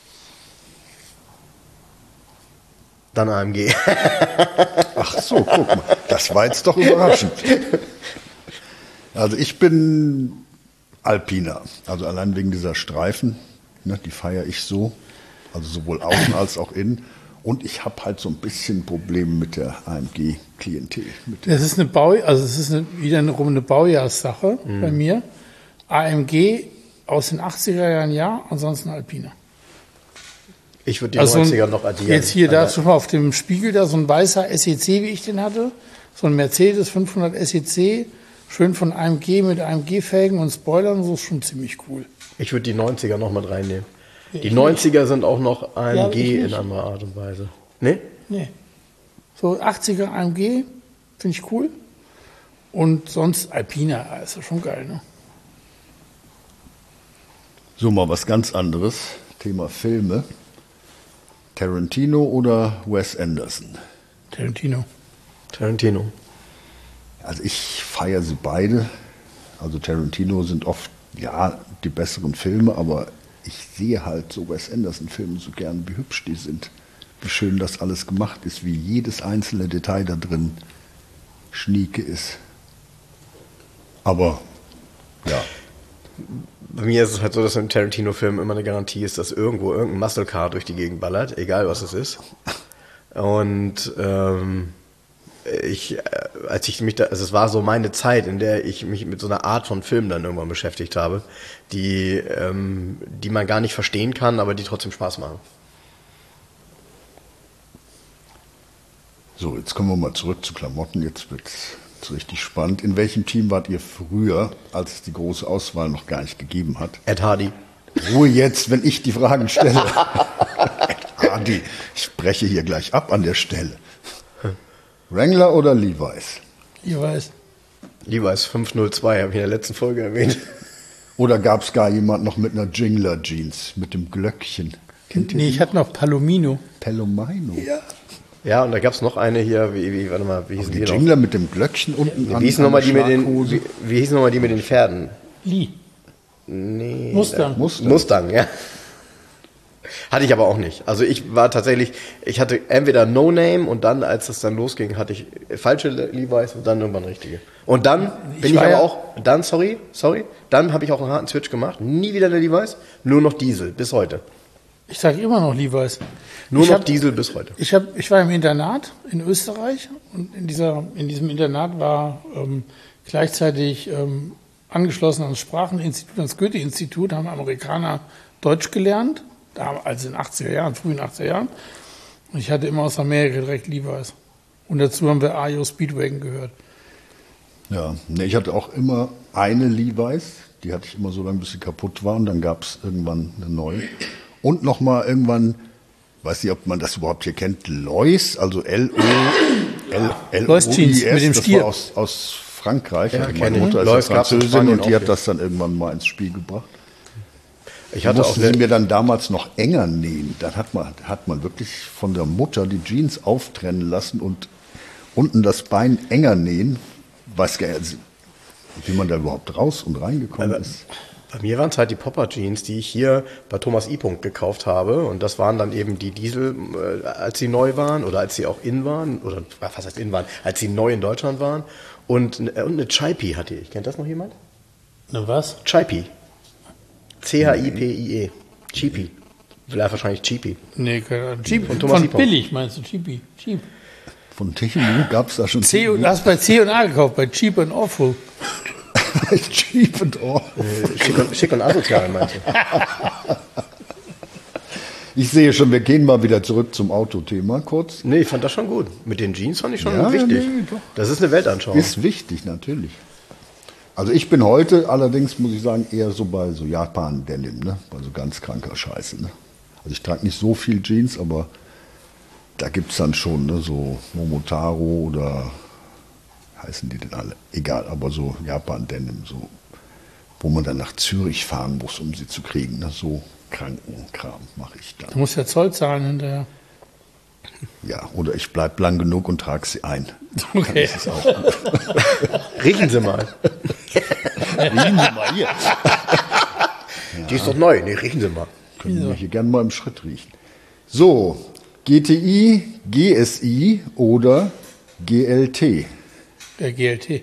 dann AMG. Ach so, guck mal, das war jetzt doch überraschend. Also ich bin Alpina, also allein wegen dieser Streifen, ne, die feiere ich so, also sowohl außen als auch innen. Und ich habe halt so ein bisschen Probleme mit der AMG-Klientel. Das ist wiederum eine Baujahrssache bei mir. AMG aus den 80er Jahren, ja, ansonsten Alpina. Ich würde die 90er noch addieren. Jetzt hier, da schon mal auf dem Spiegel, da so ein weißer SEC, wie ich den hatte, so ein Mercedes 500 SEC, schön von AMG mit AMG-Felgen und Spoilern, so ist schon ziemlich cool. Ich würde die 90er noch mit reinnehmen. Die 90er sind auch noch AMG in anderer Art und Weise. Ne? Nee. So 80er AMG finde ich cool. Und sonst Alpina, ist ja schon geil, ne? So, mal was ganz anderes. Thema Filme. Tarantino oder Wes Anderson? Tarantino. Also ich feiere sie beide. Also Tarantino sind oft, ja, die besseren Filme, aber ich sehe halt so Wes Anderson-Filme so gern, wie hübsch die sind. Wie schön das alles gemacht ist, wie jedes einzelne Detail da drin schnieke ist. Aber, ja. Bei mir ist es halt so, dass im Tarantino-Film immer eine Garantie ist, dass irgendwo irgendein Muscle Car durch die Gegend ballert, egal was es ist. Und es war so meine Zeit, in der ich mich mit so einer Art von Film dann irgendwann beschäftigt habe, die man gar nicht verstehen kann, aber die trotzdem Spaß machen. So, jetzt kommen wir mal zurück zu Klamotten. Jetzt wird's richtig spannend. In welchem Team wart ihr früher, als es die große Auswahl noch gar nicht gegeben hat? Ed Hardy. Ruhe jetzt, wenn ich die Fragen stelle. Ed Hardy, ich breche hier gleich ab an der Stelle. Wrangler oder Levi's? Levi's 502, habe ich in der letzten Folge erwähnt. Oder gab es gar jemand noch mit einer Jingler-Jeans, mit dem Glöckchen? Kennt ihr die? Ich hatte noch Palomino. Palomino? Ja. Ja, und da gab es noch eine hier, wie hießen die noch? Jingler mit dem Glöckchen unten Wie hießen nochmal die mit den Pferden? Lee. Nee. Mustang, ja. Hatte ich aber auch nicht. Also ich hatte entweder No Name und dann, als es dann losging, hatte ich falsche Levi's und dann irgendwann richtige. Und dann dann habe ich auch einen harten Switch gemacht. Nie wieder eine Levi's, nur noch Diesel, bis heute. Ich sage immer noch Levi's. Diesel bis heute. Ich war im Internat in Österreich und in diesem Internat war gleichzeitig angeschlossen ans Spracheninstitut, ans Goethe-Institut, haben Amerikaner Deutsch gelernt, also in den 80er Jahren, frühen 80er Jahren. Und ich hatte immer aus Amerika direkt Levi's. Und dazu haben wir Ayo Speedwagon gehört. Ja, ich hatte auch immer eine Levi's, die hatte ich immer so lange, bis sie kaputt war und dann gab es irgendwann eine neue. Und nochmal irgendwann, weiß nicht, ob man das überhaupt hier kennt, Lois, also Lois Jeans mit dem das Stier. war aus Frankreich. Ja, Also kenn meine ich. Mutter ist Lois ja gab's in Französin Spanien und die auch hat das dann irgendwann mal ins Spiel gebracht. Ich hatte auch Musste sie mir dann damals noch enger nähen. Dann hat man wirklich von der Mutter die Jeans auftrennen lassen und unten das Bein enger nähen. Weiß gar nicht, wie man da überhaupt raus und reingekommen ist. Bei mir waren es halt die Popper-Jeans, die ich hier bei Thomas I. gekauft habe. Und das waren dann eben die Diesel, als sie neu waren oder als sie auch in waren. Oder was heißt in waren? Als sie neu in Deutschland waren. Und eine Chaipi hatte ich. Kennt das noch jemand? Na was? Chaipi. C-H-I-P-I-E. Cheapy. Vielleicht wahrscheinlich Cheapy. Nee, keine Ahnung. Cheap. Von Thomas Von Ipon. billig meinst du, Cheapy. Cheap. Von Techelu gab es da schon Du hast bei C&A gekauft, bei Cheap and Awful. Cheap and all. Schick und asozial, meinst du? Ich sehe schon, wir gehen mal wieder zurück zum Autothema kurz. Nee, ich fand das schon gut. Mit den Jeans fand ich schon Ja, wichtig. nee, doch. Das ist eine Weltanschauung. Ist wichtig, natürlich. Also ich bin heute allerdings, muss ich sagen, eher so bei so Japan-Denim, ne? Bei so ganz kranker Scheiße. Ne? Also ich trage nicht so viel Jeans, aber da gibt es dann schon, ne, so Momotaro oder heißen die denn alle? Egal, aber so Japan-Denim, so, wo man dann nach Zürich fahren muss, um sie zu kriegen. Ne? So kranken Kram mache ich dann. Du musst ja Zoll zahlen hinterher. Ja, oder ich bleibe lang genug und trage sie ein. Okay. Das ist auch gut. Riechen Sie mal. Riechen Sie mal hier. Die ist doch neu. Nee, riechen Sie mal. Können wir hier gerne mal im Schritt riechen. So, GTI, GSI oder GLT? Der GLT.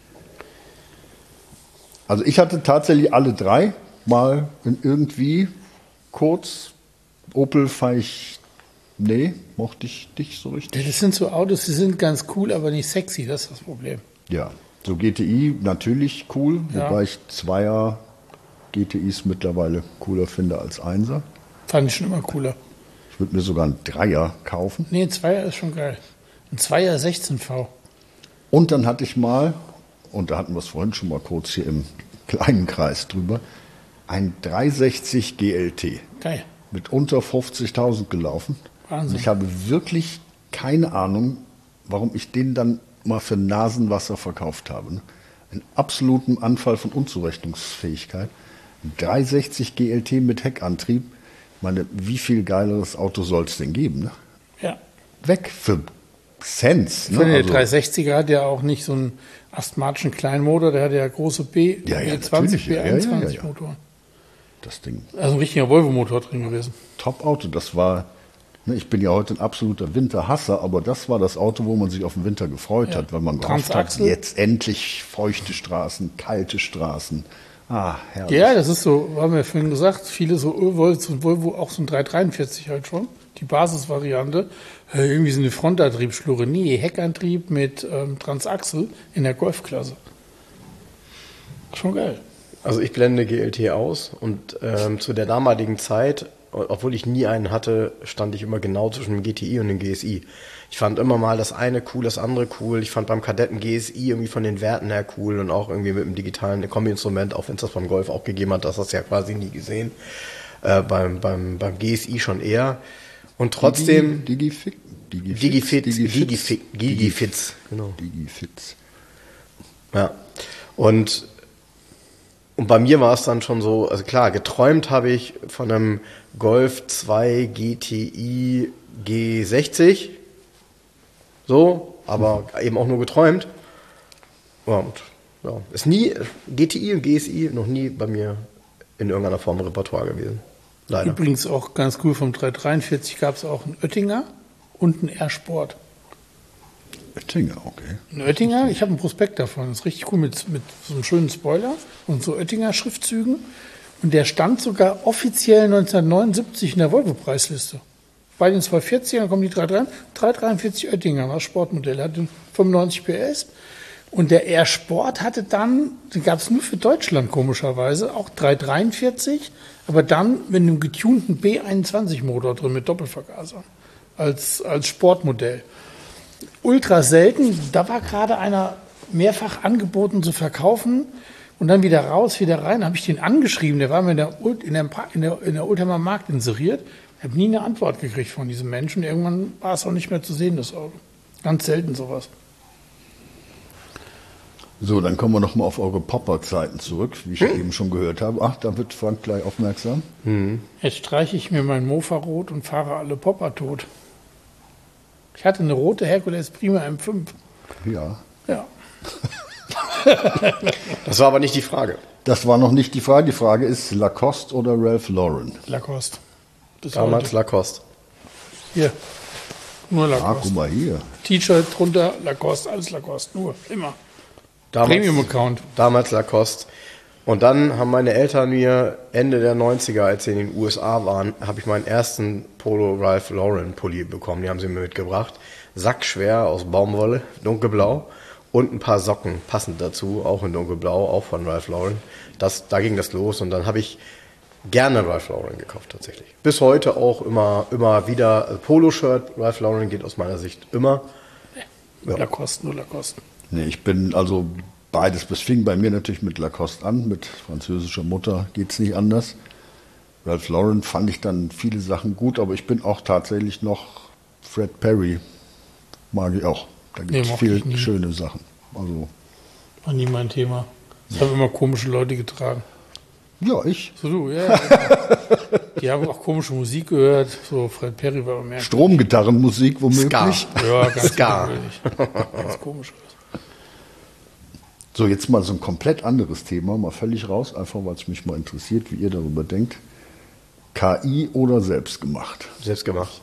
Also ich hatte tatsächlich alle drei mal in irgendwie kurz. Opel fahre ich, nee, mochte ich nicht so richtig. Das sind so Autos, die sind ganz cool, aber nicht sexy, das ist das Problem. Ja, so GTI natürlich cool, Ja. wobei ich Zweier GTIs mittlerweile cooler finde als Einser. Fand ich schon immer cooler. Ich würde mir sogar einen Dreier kaufen. Nee, ein Zweier ist schon geil. Ein Zweier 16V. Und dann hatte ich mal, und da hatten wir es vorhin schon mal kurz hier im kleinen Kreis drüber, ein 360 GLT Geil. mit unter 50.000 gelaufen. Wahnsinn. Und ich habe wirklich keine Ahnung, warum ich den dann mal für Nasenwasser verkauft habe. Ne? Einen absoluten Anfall von Unzurechnungsfähigkeit. Ein 360 GLT mit Heckantrieb. Ich meine, wie viel geileres Auto soll es denn geben? Ne? Ja. Weg für Cents. Der Ne? 360er hat ja auch nicht so einen asthmatischen Kleinmotor, der hat ja große Ja, ja, B20, natürlich, ja, B21 ja. Motoren. Das Ding. Also ein richtiger Volvo-Motor drin gewesen. Top-Auto, das war, ne, ich bin ja heute ein absoluter Winterhasser, aber das war das Auto, wo man sich auf den Winter gefreut hat, weil man gehofft hat, Transaxle. jetzt endlich feuchte Straßen, kalte Straßen. Ah, herrlich. Ja, das ist so, haben wir vorhin gesagt, viele so Ölvolts und Volvo auch so ein 343 halt schon, die Basisvariante. Irgendwie so eine Frontantriebsschlurre. Nee, Heckantrieb mit Transaxle in der Golfklasse. Schon geil. Also ich blende GLT aus und zu der damaligen Zeit, obwohl ich nie einen hatte, stand ich immer genau zwischen dem GTI und dem GSI. Ich fand immer mal das eine cool, das andere cool. Ich fand beim Kadetten GSI irgendwie von den Werten her cool und auch irgendwie mit dem digitalen Kombi-Instrument, auch wenn es das beim Golf auch gegeben hat, das hast du ja quasi nie gesehen. Beim GSI schon eher. Und trotzdem Digifits, genau. Digifits. Ja. Und bei mir war es dann schon so, also klar, geträumt habe ich von einem Golf 2 GTI G60. So, aber eben auch nur geträumt. Und ja, ist nie, GTI und GSI noch nie bei mir in irgendeiner Form Repertoire gewesen. Leider. Übrigens auch ganz cool, vom 343 gab es auch einen Oettinger und einen R-Sport. Oettinger, okay. Ein Oettinger, ich habe einen Prospekt davon, das ist richtig cool mit so einem schönen Spoiler und so Oettinger-Schriftzügen. Und der stand sogar offiziell 1979 in der Volvo-Preisliste. Bei den 240ern kommen die 343 Oettinger, das Sportmodell, hatte 95 PS. Und der R-Sport hatte dann, den gab es nur für Deutschland komischerweise, auch 343, aber dann mit einem getunten B21-Motor drin mit Doppelvergasern als Sportmodell. Ultra selten, da war gerade einer mehrfach angeboten zu verkaufen Und dann wieder raus, wieder rein, habe ich den angeschrieben, der war mir in der Oldtimer Markt inseriert. Ich habe nie eine Antwort gekriegt von diesem Menschen. Irgendwann war es auch nicht mehr zu sehen, das Auto. Ganz selten sowas. So, dann kommen wir nochmal auf eure Popper-Zeiten zurück, wie ich eben schon gehört habe. Ach, da wird Frank gleich aufmerksam. Jetzt streiche ich mir mein Mofa rot und fahre alle Popper tot. Ich hatte eine rote Hercules Prima M5. Ja. Ja. Das war aber nicht die Frage. Das war noch nicht die Frage. Die Frage ist Lacoste oder Ralph Lauren? Lacoste. Bis Damals heute. Lacoste. Hier. Nur Ah, Lacoste. guck mal hier. T-Shirt drunter, Lacoste, alles Lacoste. Nur. Immer. Damals, Premium-Account. Damals Lacoste. Und dann haben meine Eltern mir Ende der 90er, als sie in den USA waren, habe ich meinen ersten Polo Ralph Lauren Pulli bekommen. Die haben sie mir mitgebracht. Sackschwer aus Baumwolle, dunkelblau. Und ein paar Socken passend dazu, auch in dunkelblau, auch von Ralph Lauren. Da ging das los und dann habe ich gerne Ralph Lauren gekauft tatsächlich. Bis heute auch immer wieder Polo-Shirt. Ralph Lauren geht aus meiner Sicht immer. Ja. Lacoste, nur Lacoste. Nee, ich bin also beides. Das fing bei mir natürlich mit Lacoste an, mit französischer Mutter geht's nicht anders. Ralph Lauren fand ich dann viele Sachen gut, aber ich bin auch tatsächlich noch Fred Perry, mag ich auch. Da gibt es mochte ich viele nie. schöne Sachen. Also, War nie mein Thema. Das haben immer komische Leute getragen. ja, ich. So du, ja. Die haben auch komische Musik gehört. So Fred Perry war mehr. Stromgitarrenmusik womöglich. Ska. Ja, ganz Ska. merkwürdig. Ganz komisch. So, jetzt mal so ein komplett anderes Thema, mal völlig raus, einfach weil es mich mal interessiert, wie ihr darüber denkt. KI oder selbstgemacht? Selbst gemacht.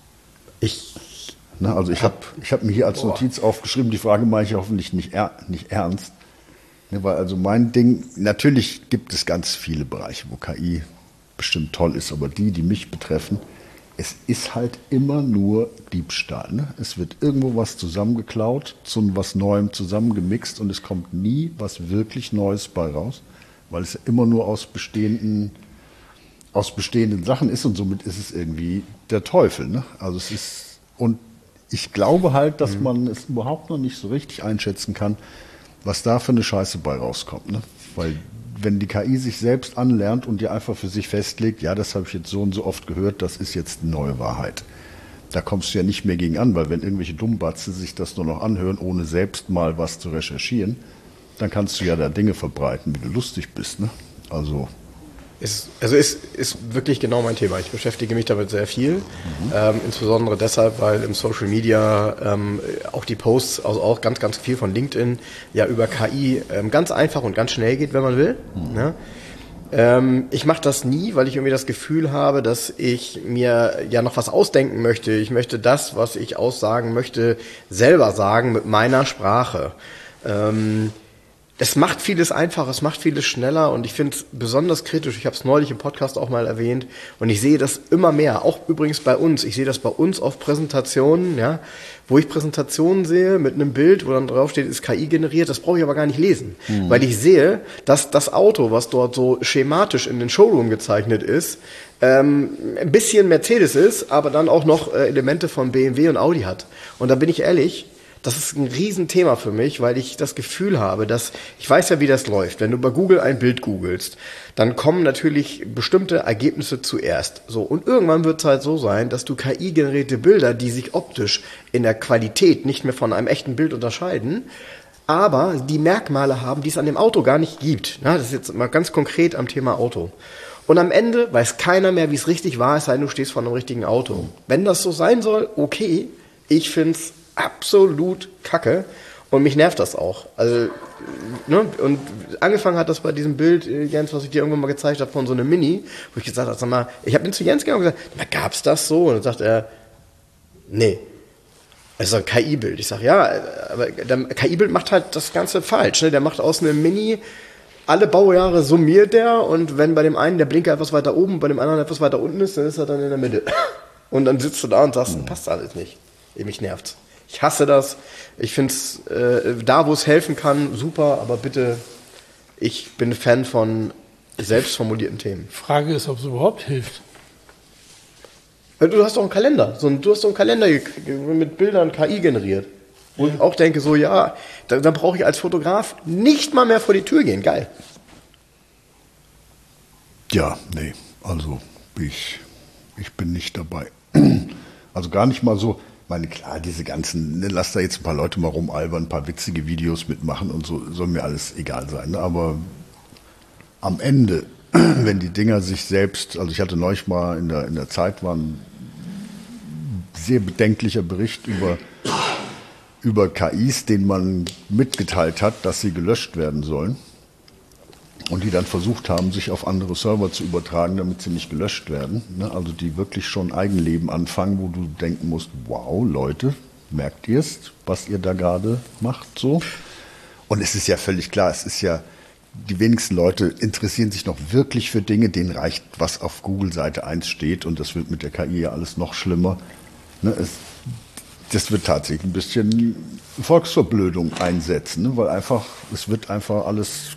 Na, also ich hab mir hier als Notiz aufgeschrieben, die Frage mache ich hoffentlich nicht ernst. Ne, weil also mein Ding, natürlich gibt es ganz viele Bereiche, wo KI bestimmt toll ist, aber die mich betreffen, es ist halt immer nur Diebstahl. Ne? Es wird irgendwo was zusammengeklaut, zu was Neuem zusammengemixt und es kommt nie was wirklich Neues bei raus, weil es immer nur aus bestehenden Sachen ist und somit ist es irgendwie der Teufel. Ne? Also es ist, und ich glaube halt, dass man es überhaupt noch nicht so richtig einschätzen kann, was da für eine Scheiße bei rauskommt. Ne? Weil wenn die KI sich selbst anlernt und dir einfach für sich festlegt, ja, das habe ich jetzt so und so oft gehört, das ist jetzt eine neue Wahrheit. Da kommst du ja nicht mehr gegen an, weil wenn irgendwelche Dummbatze sich das nur noch anhören, ohne selbst mal was zu recherchieren, dann kannst du ja da Dinge verbreiten, wie du lustig bist. Ne? Also Ist wirklich genau mein Thema. Ich beschäftige mich damit sehr viel, insbesondere deshalb, weil im Social Media auch die Posts, also auch ganz, ganz viel von LinkedIn, ja über KI ganz einfach und ganz schnell geht, wenn man will. Ne? Ich mache das nie, weil ich irgendwie das Gefühl habe, dass ich mir ja noch was ausdenken möchte. Ich möchte das, was ich aussagen möchte, selber sagen mit meiner Sprache. Es macht vieles einfacher, es macht vieles schneller und ich finde es besonders kritisch. Ich habe es neulich im Podcast auch mal erwähnt und ich sehe das immer mehr, auch übrigens bei uns. Ich sehe das bei uns auf Präsentationen, ja, wo ich Präsentationen sehe mit einem Bild, wo dann draufsteht, ist KI generiert. Das brauche ich aber gar nicht lesen, weil ich sehe, dass das Auto, was dort so schematisch in den Showroom gezeichnet ist, ein bisschen Mercedes ist, aber dann auch noch Elemente von BMW und Audi hat. Und da bin ich ehrlich, das ist ein Riesenthema für mich, weil ich das Gefühl habe, dass, ich weiß ja, wie das läuft. Wenn du bei Google ein Bild googelst, dann kommen natürlich bestimmte Ergebnisse zuerst. So, und irgendwann wird es halt so sein, dass du KI-generierte Bilder, die sich optisch in der Qualität nicht mehr von einem echten Bild unterscheiden, aber die Merkmale haben, die es an dem Auto gar nicht gibt. Na, das ist jetzt mal ganz konkret am Thema Auto. Und am Ende weiß keiner mehr, wie es richtig war, es sei denn, du stehst vor einem richtigen Auto. Wenn das so sein soll, okay, ich find's absolut kacke und mich nervt das auch. Also, ne? Und angefangen hat das bei diesem Bild, Jens, was ich dir irgendwann mal gezeigt habe, von so einem Mini, wo ich gesagt habe, sag mal, ich habe ihn zu Jens gegangen und gesagt, na, gab's das so? Und dann sagt er, nee, es ist ein KI-Bild. Ich sage, ja, aber der KI-Bild macht halt das Ganze falsch. Ne? Der macht aus einem Mini, alle Baujahre summiert der und wenn bei dem einen der Blinker etwas weiter oben, bei dem anderen etwas weiter unten ist, dann ist er dann in der Mitte. Und dann sitzt du da und sagst, passt alles nicht. Mich nervt's. Ich hasse das. Ich finde es, da wo es helfen kann, super, aber bitte, ich bin Fan von selbst formulierten Themen. Frage ist, ob es überhaupt hilft. Du hast doch einen Kalender. Du hast doch einen Kalender mit Bildern KI generiert. Und auch denke so, ja, dann brauche ich als Fotograf nicht mal mehr vor die Tür gehen. Geil. Ja, nee, also ich bin nicht dabei. Also gar nicht mal so, ich meine, klar, diese ganzen, ne, lass da jetzt ein paar Leute mal rumalbern, ein paar witzige Videos mitmachen und so, soll mir alles egal sein. Ne? Aber am Ende, wenn die Dinger sich selbst, also ich hatte neulich mal in der Zeit, war ein sehr bedenklicher Bericht über KIs, den man mitgeteilt hat, dass sie gelöscht werden sollen. Und die dann versucht haben, sich auf andere Server zu übertragen, damit sie nicht gelöscht werden. Also die wirklich schon Eigenleben anfangen, wo du denken musst, wow, Leute, merkt ihr es, was ihr da gerade macht? So? Und es ist ja völlig klar, es ist ja, die wenigsten Leute interessieren sich noch wirklich für Dinge, denen reicht, was auf Google Seite 1 steht. Und das wird mit der KI ja alles noch schlimmer. Das wird tatsächlich ein bisschen Volksverblödung einsetzen, ne? Weil es wird einfach alles...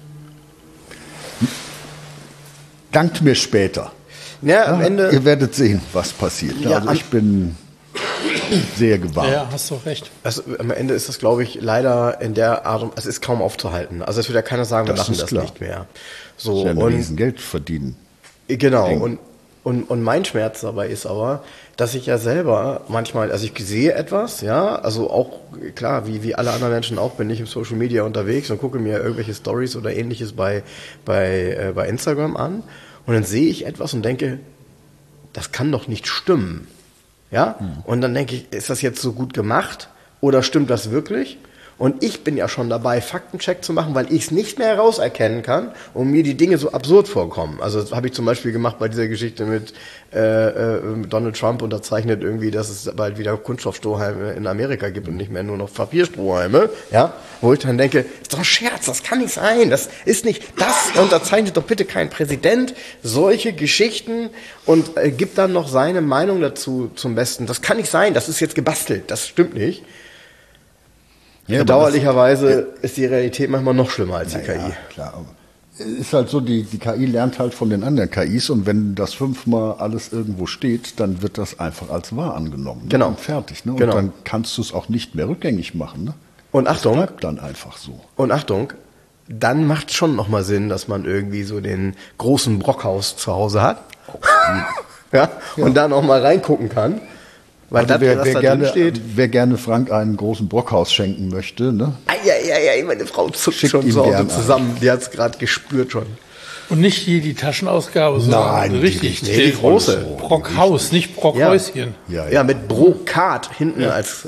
Dankt mir später. Ja, am Ende. Ihr werdet sehen, was passiert. Ja, also ich bin sehr gewarnt. Ja, hast du recht. Also am Ende ist das, glaube ich, leider in der Art, es ist kaum aufzuhalten. Also es wird ja keiner sagen, wir Das machen ist das klar. nicht mehr. Das So, ist ja ein und Riesengeld verdienen. genau, Ding. und mein Schmerz dabei ist aber, dass ich ja selber manchmal, also ich sehe etwas, ja, also auch, klar, wie alle anderen Menschen auch, bin ich im Social Media unterwegs und gucke mir irgendwelche Stories oder ähnliches bei Instagram an und dann sehe ich etwas und denke, das kann doch nicht stimmen, ja, und dann denke ich, ist das jetzt so gut gemacht oder stimmt das wirklich? Und ich bin ja schon dabei, Faktencheck zu machen, weil ich es nicht mehr herauserkennen kann und mir die Dinge so absurd vorkommen. Also das habe ich zum Beispiel gemacht bei dieser Geschichte mit Donald Trump unterzeichnet irgendwie, dass es bald wieder Kunststoffstrohhalme in Amerika gibt und nicht mehr nur noch Papierstrohhalme. Ja, wo ich dann denke, ist doch ein Scherz, das kann nicht sein, das ist nicht, das unterzeichnet doch bitte kein Präsident. Solche Geschichten und gibt dann noch seine Meinung dazu zum Besten. Das kann nicht sein, das ist jetzt gebastelt, das stimmt nicht. Ja, Bedauerlicherweise ist die Realität manchmal noch schlimmer als die KI. Ja, klar. Aber ist halt so, die KI lernt halt von den anderen KIs und wenn das 5-mal alles irgendwo steht, dann wird das einfach als wahr angenommen. Ne? Genau. Und fertig. Ne? Und Genau. dann kannst du es auch nicht mehr rückgängig machen. Ne? Und Das Achtung, bleibt dann einfach so. dann macht es schon nochmal Sinn, dass man irgendwie so den großen Brockhaus zu Hause hat. Ja, und da noch mal reingucken kann. Weil Also das, was da drin steht. wer gerne Frank einen großen Brockhaus schenken möchte, ne? Ja, meine Frau zuckt Schickt schon ihm so gern zusammen. Die hat es gerade gespürt schon. Und nicht hier die Taschenausgabe, sondern Nein, die richtig. die große. Brockhaus, nicht Brockhäuschen. Ja. Mit Brokat hinten als...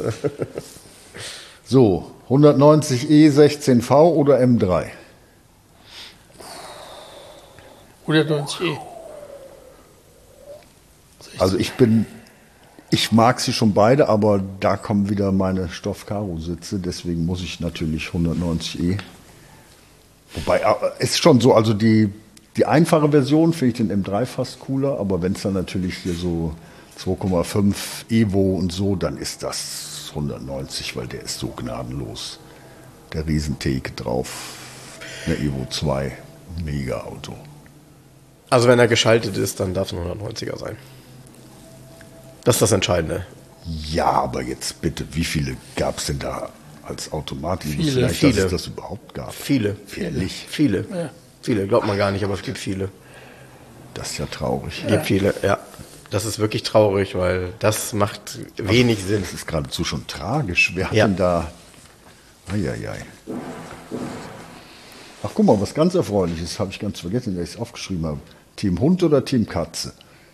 So, 190e 16V oder M3? Oder 90E. Also ich mag sie schon beide, aber da kommen wieder meine Stoff-Karo-Sitze, deswegen muss ich natürlich 190e. Wobei, ist schon so, also die einfache Version finde ich den M3 fast cooler, aber wenn es dann natürlich hier so 2,5 Evo und so, dann ist das 190, weil der ist so gnadenlos. Der Riesentheke drauf, eine Evo 2, mega Auto. Also wenn er geschaltet ist, dann darf es ein 190er sein. Das ist das Entscheidende. Ja, aber jetzt bitte, wie viele gab es denn da als Automatik? Viele. Dass es das überhaupt gab. Viele. Ehrlich? Viele. Ja. Viele, glaubt man gar nicht, aber es gibt viele. Das ist ja traurig. Es gibt viele, ja. Das ist wirklich traurig, weil das macht wenig Sinn. Das ist geradezu schon tragisch. Wer hat Ja. denn da... Eieiei. Ach, guck mal, was ganz Erfreuliches habe ich ganz vergessen, dass ich es aufgeschrieben habe. Team Hund oder Team Katze?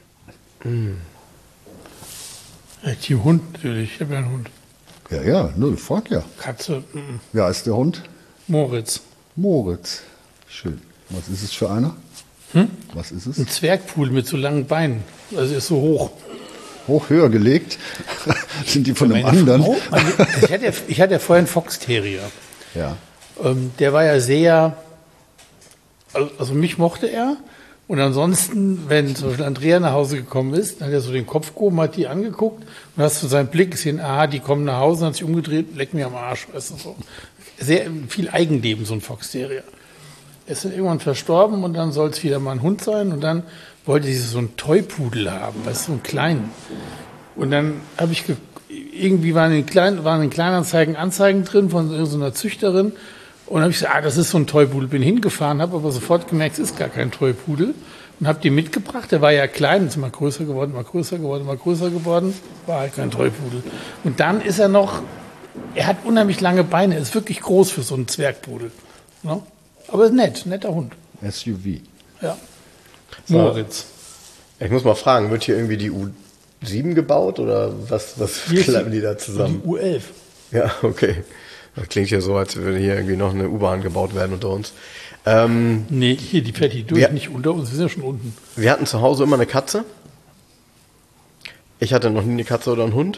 Ja, Team Hund natürlich, ich habe ja einen Hund. Ja, ne, frag ja. Katze, Wer ist der Hund? Moritz. Moritz. Schön. Was ist es für einer? Was ist es? Ein Zwergpudel mit so langen Beinen. Also ist so hoch. Hoch höher gelegt? Sind die von einem Meine anderen? Frau- ich hatte ja vorher einen Fox Terrier. Ja. Der war ja sehr, also mich mochte er. Und ansonsten, wenn zum Beispiel Andrea nach Hause gekommen ist, dann hat er so den Kopf gehoben, hat die angeguckt und hast du seinen Blick gesehen, die kommen nach Hause, hat sich umgedreht, leck mir am Arsch. Weißt du, so. Sehr viel Eigenleben, so ein Fox Terrier. Er ist dann irgendwann verstorben und dann soll es wieder mal ein Hund sein und dann wollte sie so einen Toypudel haben, weißt du, so einen kleinen. Und dann habe ich irgendwie waren in Kleinanzeigen Anzeigen drin von so einer Züchterin. Und dann habe ich gesagt, das ist so ein Toypudel. Bin hingefahren, habe aber sofort gemerkt, es ist gar kein Toypudel. Und habe den mitgebracht. Der war ja klein, ist immer größer geworden, immer größer geworden, immer größer geworden. War halt kein Toypudel. Und dann ist er hat unheimlich lange Beine, ist wirklich groß für so einen Zwergpudel. Ne? Aber ist netter Hund. SUV. Ja. Moritz. Ich muss mal fragen, wird hier irgendwie die U7 gebaut oder was klappen die da zusammen? Die U11. Ja, okay. Das klingt ja so, als würde hier irgendwie noch eine U-Bahn gebaut werden unter uns. Nee, hier, die fährt hier durch, nicht unter uns, wir sind ja schon unten. Wir hatten zu Hause immer eine Katze. Ich hatte noch nie eine Katze oder einen Hund.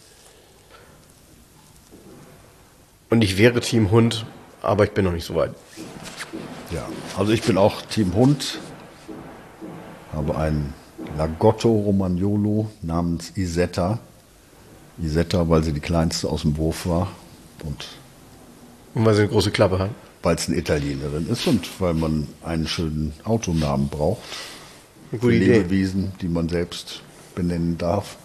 Und ich wäre Team Hund, aber ich bin noch nicht so weit. Ja, also ich bin auch Team Hund. Habe einen Lagotto Romagnolo namens Isetta. Isetta, weil sie die kleinste aus dem Wurf war. Und weil sie eine große Klappe hat. Weil es eine Italienerin ist und weil man einen schönen Autonamen braucht. Eine gute Idee. Lebewesen, die man selbst benennen darf.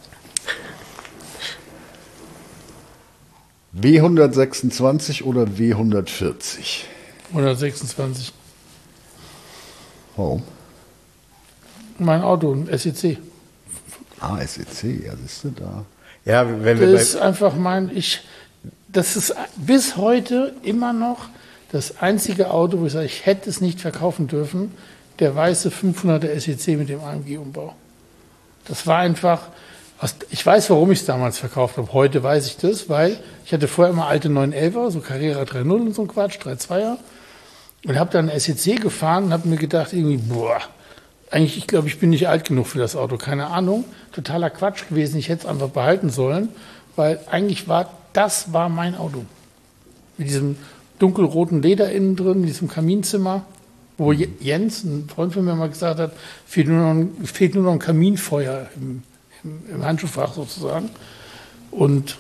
W126 oder W140? 126. Warum? Mein Auto, ein SEC. Ah, SEC, ja, siehst du da. Ja, wenn wir Das ist einfach das ist bis heute immer noch das einzige Auto, wo ich sage, ich hätte es nicht verkaufen dürfen, der weiße 500er SEC mit dem AMG-Umbau. Das war einfach, ich weiß, warum ich es damals verkauft habe. Heute weiß ich das, weil ich hatte vorher immer alte 911er, so Carrera 3.0 und so ein Quatsch, 3.2er. Und habe dann SEC gefahren und habe mir gedacht, irgendwie, eigentlich, ich glaube, ich bin nicht alt genug für das Auto, keine Ahnung. Totaler Quatsch gewesen, ich hätte es einfach behalten sollen, weil eigentlich das war mein Auto. Mit diesem dunkelroten Leder innen drin, mit diesem Kaminzimmer, wo Jens, ein Freund von mir, mal gesagt hat, fehlt nur noch ein Kaminfeuer im Handschuhfach sozusagen. Und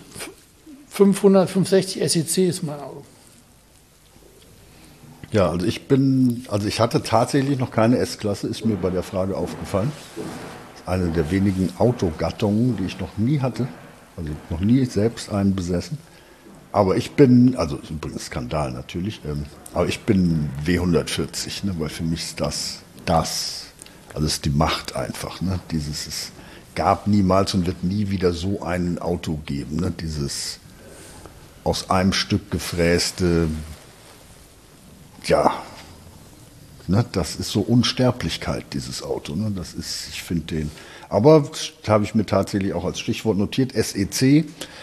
560 SEC ist mein Auto. Ja, also ich hatte tatsächlich noch keine S-Klasse, ist mir bei der Frage aufgefallen. Das ist eine der wenigen Autogattungen, die ich noch nie hatte. Also noch nie selbst einen besessen. Aber ich bin, also übrigens Skandal natürlich, aber ich bin W140, ne, weil für mich ist das, also ist die Macht einfach. Ne, es gab niemals und wird nie wieder so ein Auto geben. Ne, dieses aus einem Stück gefräste, ja, ne, das ist so Unsterblichkeit, dieses Auto. Ne, das ist, ich finde den, aber das habe ich mir tatsächlich auch als Stichwort notiert, SEC,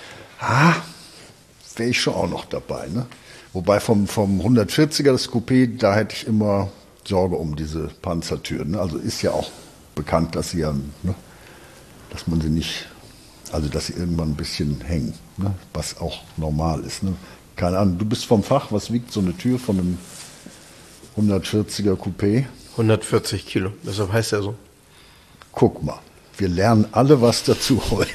wäre ich schon auch noch dabei. Ne? Wobei vom 140er, das Coupé, da hätte ich immer Sorge um diese Panzertüren. Ne? Also ist ja auch bekannt, dass sie ja, ne, dass man sie nicht, also dass sie irgendwann ein bisschen hängen, ne? Was auch normal ist. Ne? Keine Ahnung, du bist vom Fach, was wiegt so eine Tür von einem 140er Coupé? 140 Kilo, deshalb heißt er so. Guck mal, wir lernen alle was dazu heute.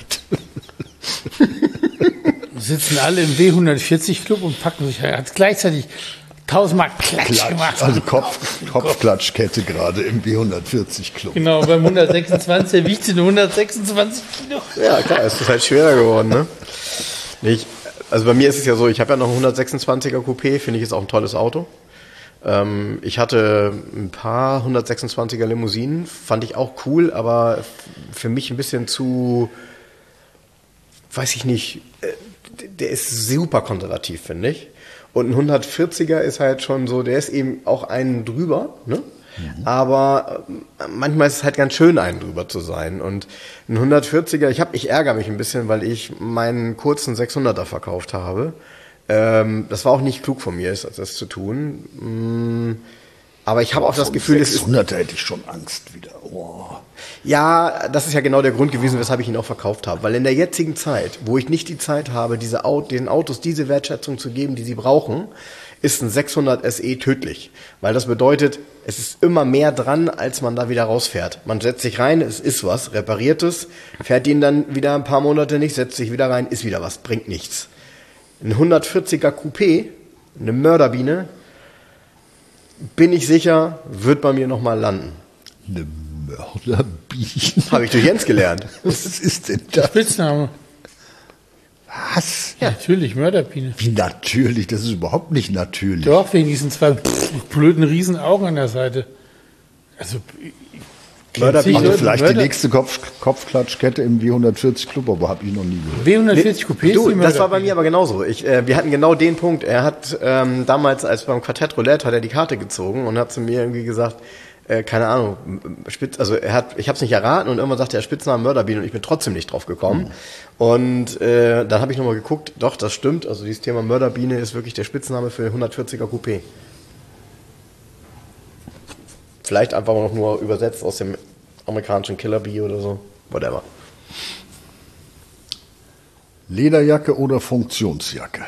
Sitzen alle im W140-Club und packen sich, er hat gleichzeitig 1000-mal Klatsch gemacht. Also Kopfklatschkette gerade im W140-Club. Genau, beim 126 wiegt sie nur 126 Kilo. Ja, klar, es ist halt schwerer geworden, ne? Also bei mir ist es ja so, ich habe ja noch einen 126er Coupé, finde ich ist auch ein tolles Auto. Ich hatte ein paar 126er Limousinen, fand ich auch cool, aber für mich ein bisschen zu, weiß ich nicht, der ist super konservativ, finde ich. Und ein 140er ist halt schon so, der ist eben auch einen drüber, ne? Mhm. Aber manchmal ist es halt ganz schön, einen drüber zu sein. Und ein 140er, ich ärgere mich ein bisschen, weil ich meinen kurzen 600er verkauft habe. Das war auch nicht klug von mir, das zu tun. Aber ich habe auch das Gefühl, 600er hätte ich schon Angst wieder. Oh. Ja, das ist ja genau der Grund gewesen, weshalb ich ihn auch verkauft habe. Weil in der jetzigen Zeit, wo ich nicht die Zeit habe, den Autos diese Wertschätzung zu geben, die sie brauchen, ist ein 600 SE tödlich. Weil das bedeutet, es ist immer mehr dran, als man da wieder rausfährt. Man setzt sich rein, es ist was, repariert es, fährt ihn dann wieder ein paar Monate nicht, setzt sich wieder rein, ist wieder was, bringt nichts. Ein 140er Coupé, eine Mörderbiene, bin ich sicher, wird bei mir nochmal landen. Eine Mörderbiene? Habe ich durch Jens gelernt. Was ist denn das? Spitzname. Was? Ja. Natürlich, Mörderbiene. Wie natürlich? Das ist überhaupt nicht natürlich. Doch, wegen diesen zwei blöden Riesenaugen an der Seite. Also, Mörderbiene, Also vielleicht die nächste Kopfklatschkette im W140 Club, aber habe ich noch nie gehört. W140 Coupé Du, ist die das war bei Mörderbiene. mir aber genauso. Wir hatten genau den Punkt. Er hat damals, als beim Quartett Roulette, hat er die Karte gezogen und hat zu mir irgendwie gesagt, keine Ahnung, ich habe es nicht erraten und irgendwann sagte er Spitznamen Mörderbiene und ich bin trotzdem nicht drauf gekommen. Und dann habe ich nochmal geguckt, doch, das stimmt. Also dieses Thema Mörderbiene ist wirklich der Spitzname für 140er Coupé. Vielleicht einfach noch nur übersetzt aus dem amerikanischen Killer Bee oder so. Whatever. Lederjacke oder Funktionsjacke?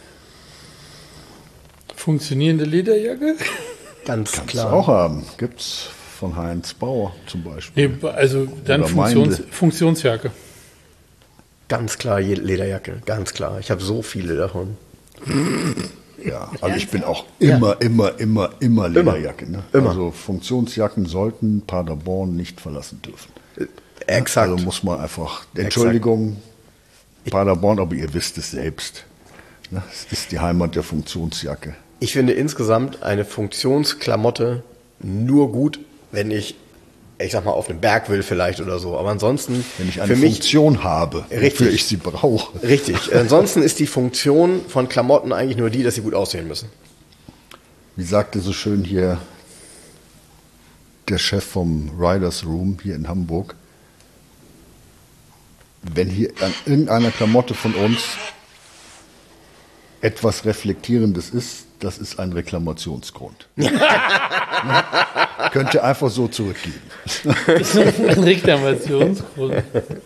Funktionierende Lederjacke? Ganz Kannst klar. du auch haben. Gibt's von Heinz Bauer zum Beispiel. Nee, also dann Oder Meindl. Funktionsjacke. Ganz klar Lederjacke, ganz klar. Ich habe so viele davon. Ja, also ich bin auch immer Lederjacke. Ne? Immer. Also Funktionsjacken sollten Paderborn nicht verlassen dürfen. Exakt. Also muss man einfach, Entschuldigung, Paderborn, aber ihr wisst es selbst. Ne? Es ist die Heimat der Funktionsjacke. Ich finde insgesamt eine Funktionsklamotte nur gut, wenn ich sag mal, auf den Berg will vielleicht oder so. Aber ansonsten, Wenn ich eine für mich, Funktion habe, Richtig. wofür ich sie brauche. richtig. Ansonsten ist die Funktion von Klamotten eigentlich nur die, dass sie gut aussehen müssen. Wie sagte so schön hier der Chef vom Riders Room hier in Hamburg, wenn hier an irgendeiner Klamotte von uns etwas Reflektierendes ist, das ist ein Reklamationsgrund. Könnte einfach so zurückgeben. Das ist ein Reklamationsgrund.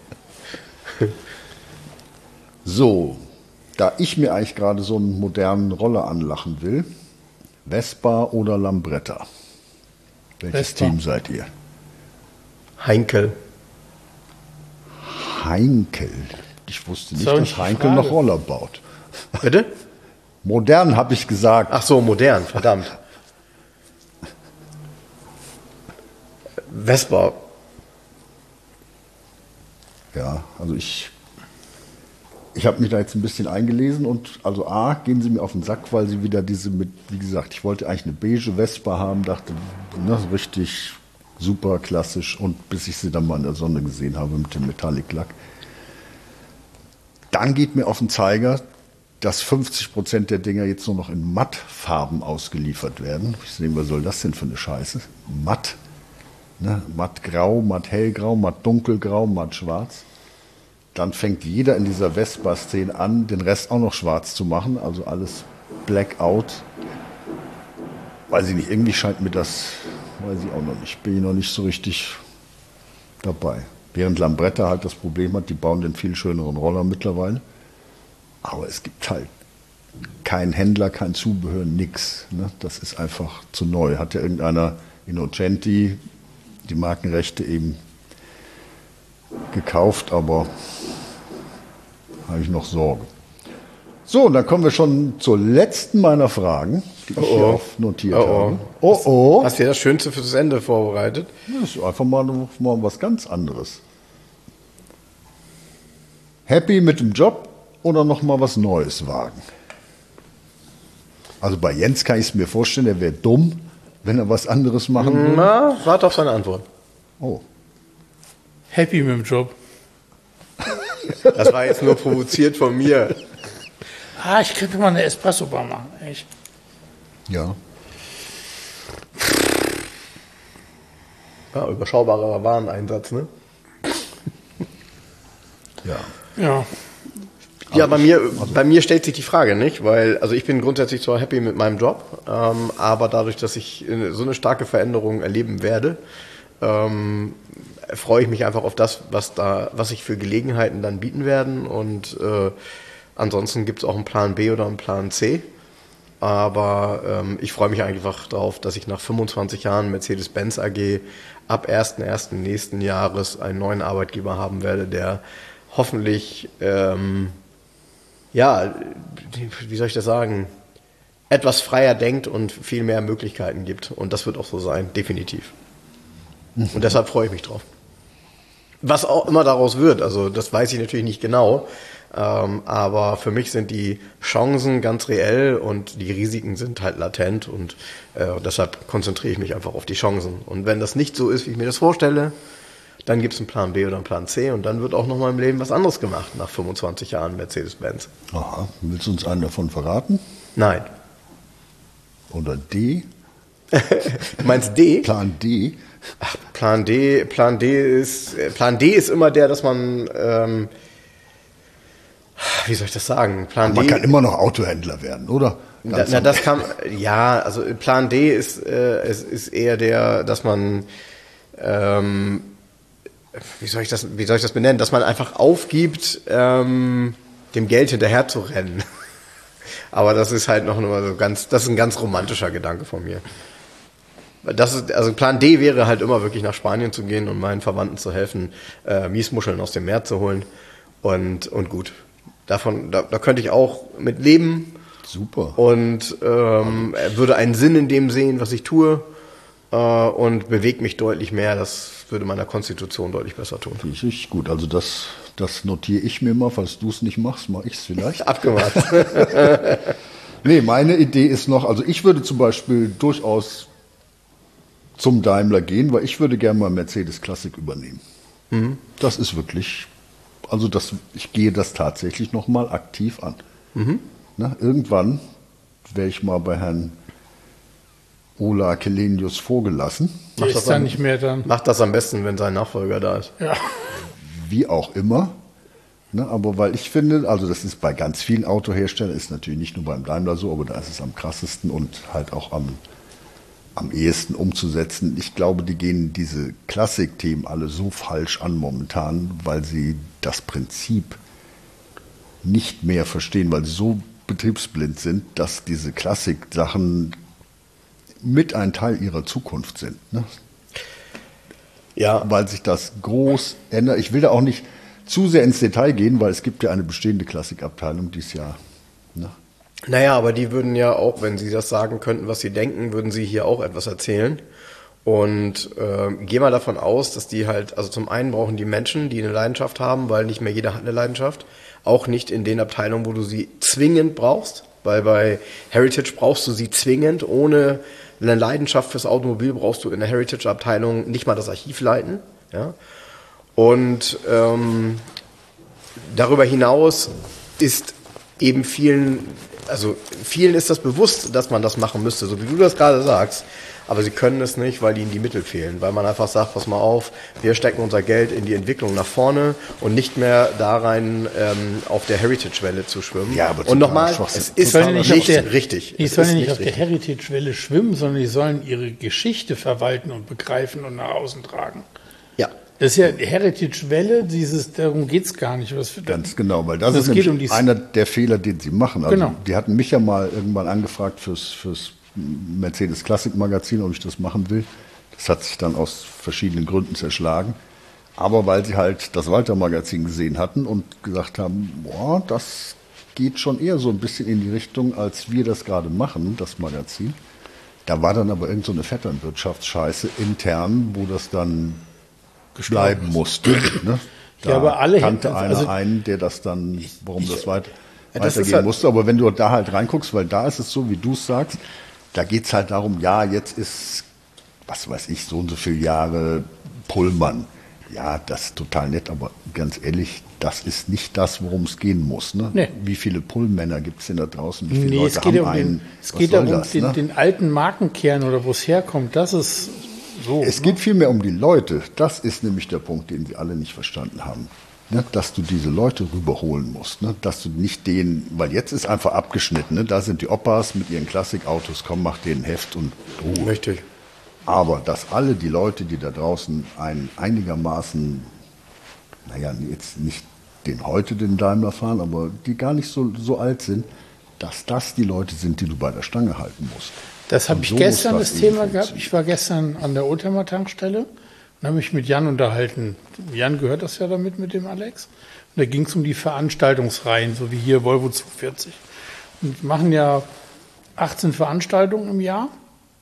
So, da ich mir eigentlich gerade so einen modernen Roller anlachen will, Vespa oder Lambretta? Welches Vespa. Team seid ihr? Heinkel. Heinkel. Ich wusste nicht, Das war dass nicht die Heinkel Frage. noch Roller baut. Bitte? Modern habe ich gesagt. Ach so, modern, verdammt. Vespa. Ja, also ich habe mich da jetzt ein bisschen eingelesen und also A, gehen sie mir auf den Sack, weil sie wieder diese mit, wie gesagt, ich wollte eigentlich eine beige Vespa haben, dachte, ne, richtig super klassisch und bis ich sie dann mal in der Sonne gesehen habe mit dem Metallic Lack. Dann geht mir auf den Zeiger, dass 50% der Dinger jetzt nur noch in Mattfarben ausgeliefert werden. Ich sehe, was soll das denn für eine Scheiße? Matt. Ne? Mattgrau, matthellgrau, mattdunkelgrau, mattschwarz. Dann fängt jeder in dieser Vespa-Szene an, den Rest auch noch schwarz zu machen, also alles Blackout. Weiß ich nicht, irgendwie scheint mir das, weiß ich auch noch nicht, bin ich noch nicht so richtig dabei. Während Lambretta halt das Problem hat, die bauen den viel schöneren Roller mittlerweile. Aber es gibt halt keinen Händler, kein Zubehör, nix. Ne? Das ist einfach zu neu. Hat ja irgendeiner Innocenti die Markenrechte eben gekauft, aber habe ich noch Sorge. So, und dann kommen wir schon zur letzten meiner Fragen, die ich hier notiert habe. Hast du dir das Schönste fürs Ende vorbereitet? Das ist einfach mal was ganz anderes. Happy mit dem Job oder noch mal was Neues wagen? Also bei Jens kann ich es mir vorstellen, er wäre dumm, wenn er was anderes machen würde. Na, warte auf seine Antwort. Oh. Happy mit dem Job. Das war jetzt nur provoziert von mir. Ah, ich könnte mal eine Espresso-Bar machen, echt. Ja. Ja, überschaubarer Wareneinsatz, ne? Ja. Ja. Ja, bei mir stellt sich die Frage nicht, weil, also ich bin grundsätzlich zwar happy mit meinem Job, aber dadurch, dass ich so eine starke Veränderung erleben werde, freue ich mich einfach auf das, was sich für Gelegenheiten dann bieten werden und ansonsten gibt es auch einen Plan B oder einen Plan C. Aber ich freue mich einfach darauf, dass ich nach 25 Jahren Mercedes-Benz AG ab 1.1. nächsten Jahres einen neuen Arbeitgeber haben werde, der hoffentlich, wie soll ich das sagen, etwas freier denkt und viel mehr Möglichkeiten gibt. Und das wird auch so sein, definitiv. Und deshalb freue ich mich drauf. Was auch immer daraus wird, also das weiß ich natürlich nicht genau, Aber für mich sind die Chancen ganz reell und die Risiken sind halt latent und deshalb konzentriere ich mich einfach auf die Chancen. Und wenn das nicht so ist, wie ich mir das vorstelle, dann gibt es einen Plan B oder einen Plan C und dann wird auch noch mal im Leben was anderes gemacht nach 25 Jahren Mercedes-Benz. Aha, willst du uns einen davon verraten? Nein. Oder D? Du meinst D? Plan D? Ach, Plan D ist immer der, dass man, wie soll ich das sagen? Plan Man D, kann immer noch Autohändler werden, oder? das kann, ja, also Plan D ist eher der, dass man, wie soll ich das benennen, dass man einfach aufgibt, dem Geld hinterher zu rennen. Aber das ist halt noch nur so das ist ein ganz romantischer Gedanke von mir. Also Plan D wäre halt immer wirklich nach Spanien zu gehen und meinen Verwandten zu helfen, Miesmuscheln aus dem Meer zu holen und gut. Da könnte ich auch mit leben. Super. Und würde einen Sinn in dem sehen, was ich tue und bewegt mich deutlich mehr. Das würde meiner Konstitution deutlich besser tun. Richtig gut, also das notiere ich mir mal, falls du es nicht machst, mache ich es vielleicht. Abgemacht. Nee, meine Idee ist noch, also ich würde zum Beispiel durchaus zum Daimler gehen, weil ich würde gerne mal Mercedes Classic übernehmen. Mhm. Das ist wirklich, also ich gehe das tatsächlich nochmal aktiv an. Mhm. Na, irgendwann werde ich mal bei Herrn Ola Källenius vorgelassen. Der ist dann nicht mehr dann. Macht das am besten, wenn sein Nachfolger da ist. Ja. Wie auch immer. Ne, aber weil ich finde, also das ist bei ganz vielen Autoherstellern, ist natürlich nicht nur beim Daimler so, aber da ist es am krassesten und halt auch am ehesten umzusetzen. Ich glaube, die gehen diese Klassik-Themen alle so falsch an momentan, weil sie das Prinzip nicht mehr verstehen, weil sie so betriebsblind sind, dass diese Klassik-Sachen mit ein Teil ihrer Zukunft sind. Ne? Ja. Weil sich das groß ändert. Ich will da auch nicht zu sehr ins Detail gehen, weil es gibt ja eine bestehende Klassikabteilung dieses Jahr. Ne? Naja, aber die würden ja auch, wenn sie das sagen könnten, was sie denken, würden sie hier auch etwas erzählen. Und geh mal davon aus, dass die halt, also zum einen brauchen die Menschen, die eine Leidenschaft haben, weil nicht mehr jeder hat eine Leidenschaft. Auch nicht in den Abteilungen, wo du sie zwingend brauchst. Weil bei Heritage brauchst du sie zwingend. Ohne eine Leidenschaft fürs Automobil brauchst du in der Heritage-Abteilung nicht mal das Archiv leiten. Ja? Und darüber hinaus ist eben vielen ist das bewusst, dass man das machen müsste, so wie du das gerade sagst. Aber sie können es nicht, weil ihnen die Mittel fehlen. Weil man einfach sagt, pass mal auf, wir stecken unser Geld in die Entwicklung nach vorne und nicht mehr da rein auf der Heritage-Welle zu schwimmen. Ja, aber und nochmal, es ist nicht richtig. Die sollen nicht auf der Heritage-Welle schwimmen, sondern die sollen ihre Geschichte verwalten und begreifen und nach außen tragen. Ja. Das ist ja Heritage-Welle, darum geht es gar nicht. Ganz genau, weil das ist nämlich einer der Fehler, den sie machen. Also genau. Die hatten mich ja mal irgendwann angefragt fürs Mercedes Classic Magazin, ob ich das machen will. Das hat sich dann aus verschiedenen Gründen zerschlagen. Aber weil sie halt das Walter Magazin gesehen hatten und gesagt haben, boah, das geht schon eher so ein bisschen in die Richtung, als wir das gerade machen, das Magazin. Da war dann aber irgend so eine Vetternwirtschaftsscheiße intern, wo das dann bleiben musste. Ne? Da ja, aber alle kannte einer einen, der das dann, warum das weitergehen halt musste. Aber wenn du da halt reinguckst, weil da ist es so, wie du es sagst, da geht es halt darum, ja, jetzt ist, was weiß ich, so und so viele Jahre Pullman. Ja, das ist total nett, aber ganz ehrlich, das ist nicht das, worum es gehen muss. Ne? Nee. Wie viele Pullmänner gibt es denn da draußen? Wie viele Leute haben einen? Es geht ja um den alten Markenkern oder wo es herkommt. Das ist so. Es geht vielmehr um die Leute. Das ist nämlich der Punkt, den wir alle nicht verstanden haben. Ne? Dass du diese Leute rüberholen musst. Ne? Dass du nicht weil jetzt ist einfach abgeschnitten. Ne? Da sind die Opas mit ihren Klassikautos, komm, mach denen Heft und Ruhe. Möchte ich. Aber dass alle die Leute, die da draußen einigermaßen, naja, jetzt nicht den Daimler fahren, aber die gar nicht so alt sind, dass das die Leute sind, die du bei der Stange halten musst. Das habe ich gestern das Thema gehabt. Ich war gestern an der Oldtimer-Tankstelle und habe mich mit Jan unterhalten. Jan gehört das ja damit mit dem Alex. Und da ging es um die Veranstaltungsreihen, so wie hier Volvo 240. Und machen ja 18 Veranstaltungen im Jahr.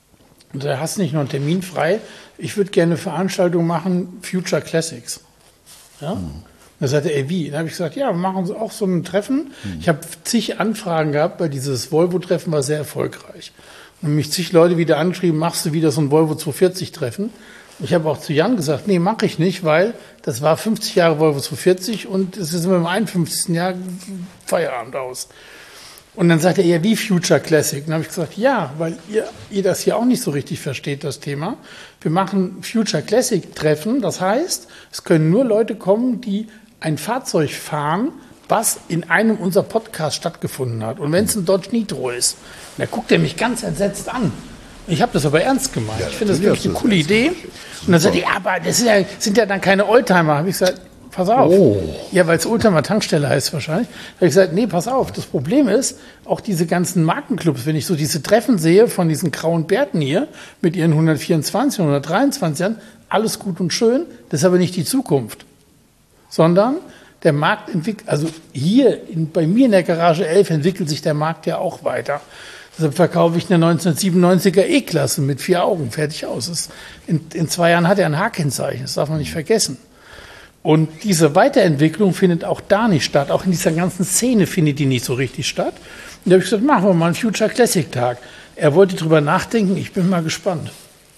Und da hast du nicht noch einen Termin frei. Ich würde gerne eine Veranstaltung machen, Future Classics. Ja? dann sagte er, wie? Dann habe ich gesagt, ja, wir machen auch so ein Treffen. Ich habe zig Anfragen gehabt, weil dieses Volvo-Treffen war sehr erfolgreich. Und mich zig Leute wieder angeschrieben, machst du wieder so ein Volvo 240-Treffen? Ich habe auch zu Jan gesagt, nee, mache ich nicht, weil das war 50 Jahre Volvo 240 und es ist immer im 51. Jahr Feierabend aus. Und dann sagt er, ja, wie Future Classic? Und dann habe ich gesagt, ja, weil ihr das hier auch nicht so richtig versteht, das Thema. Wir machen Future Classic Treffen. Das heißt, es können nur Leute kommen, die ein Fahrzeug fahren, was in einem unserer Podcasts stattgefunden hat. Und wenn es ein Dodge Nitro ist, dann guckt er mich ganz entsetzt an. Ich habe das aber ernst gemeint. Ja, ich finde das wirklich eine coole Idee. Und dann sagt er, ja, aber das sind ja dann keine Oldtimer. Habe ich gesagt, pass auf. Oh. Ja, weil es Oldtimer-Tankstelle heißt wahrscheinlich. Da habe ich gesagt, nee, pass auf. Das Problem ist, auch diese ganzen Markenclubs, wenn ich so diese Treffen sehe von diesen grauen Bärten hier mit ihren 124, 123 Jahren, alles gut und schön, das ist aber nicht die Zukunft. Sondern der Markt entwickelt, also hier bei mir in der Garage 11 entwickelt sich der Markt ja auch weiter. Deshalb verkaufe ich eine 1997er E-Klasse mit 4 Augen, fertig aus. In 2 Jahren hat er ein H-Kennzeichen, das darf man nicht vergessen. Und diese Weiterentwicklung findet auch da nicht statt. Auch in dieser ganzen Szene findet die nicht so richtig statt. Und da habe ich gesagt, machen wir mal einen Future Classic Tag. Er wollte drüber nachdenken, ich bin mal gespannt.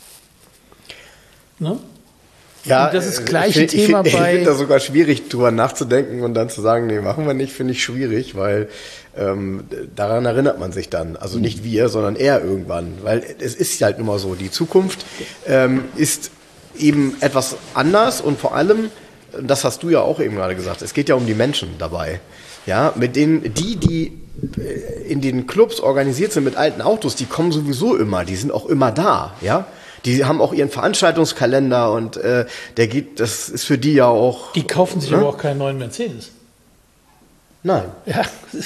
Ne? Ja, und das ist das gleiche Thema bei... Ich finde das bei... sogar schwierig, drüber nachzudenken und dann zu sagen, nee, machen wir nicht, finde ich schwierig, weil daran erinnert man sich dann. Also nicht wir, sondern er irgendwann. Weil es ist halt immer so, die Zukunft ist eben etwas anders und vor allem, das hast du ja auch eben gerade gesagt, es geht ja um die Menschen dabei. Ja, mit denen, die in den Clubs organisiert sind mit alten Autos, die kommen sowieso immer, die sind auch immer da, ja. Die haben auch ihren Veranstaltungskalender und das ist für die ja auch... Die kaufen sich aber auch keinen neuen Mercedes. Nein. Ja,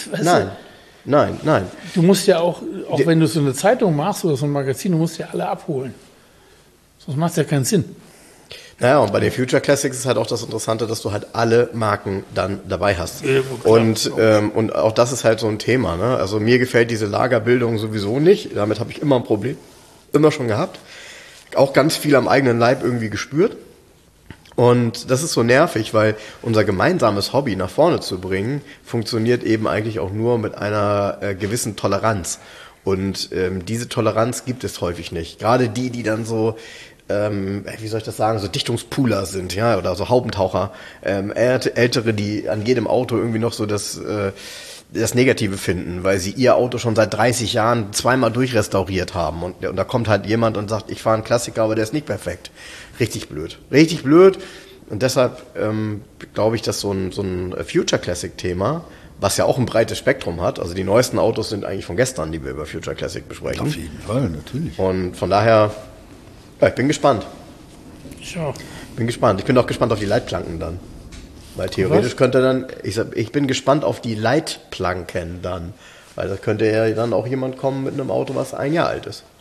Nein. Du musst ja auch wenn du so eine Zeitung machst oder so ein Magazin, du musst ja alle abholen. Sonst macht es ja keinen Sinn. Naja, und bei den Future Classics ist halt auch das Interessante, dass du halt alle Marken dann dabei hast. Ja, und auch das ist halt so ein Thema. Ne? Also mir gefällt diese Lagerbildung sowieso nicht. Damit habe ich immer ein Problem. Immer schon gehabt. Auch ganz viel am eigenen Leib irgendwie gespürt. Und das ist so nervig, weil unser gemeinsames Hobby nach vorne zu bringen, funktioniert eben eigentlich auch nur mit einer gewissen Toleranz. Und diese Toleranz gibt es häufig nicht. Gerade die dann so, wie soll ich das sagen, so Dichtungspooler sind, ja, oder so Haubentaucher, Ältere, die an jedem Auto irgendwie noch so das Negative finden, weil sie ihr Auto schon seit 30 Jahren zweimal durchrestauriert haben. Und da kommt halt jemand und sagt, ich fahre einen Klassiker, aber der ist nicht perfekt. Richtig blöd. Und deshalb glaube ich, dass so ein Future Classic Thema, was ja auch ein breites Spektrum hat, also die neuesten Autos sind eigentlich von gestern, die wir über Future Classic besprechen. Auf jeden Fall, natürlich. Und von daher, ja, ich bin gespannt. Ich auch. Ich bin auch gespannt auf die Leitplanken dann. Weil theoretisch könnte dann, ich bin gespannt auf die Leitplanken dann. Weil da könnte ja dann auch jemand kommen mit einem Auto, was 1 Jahr alt ist.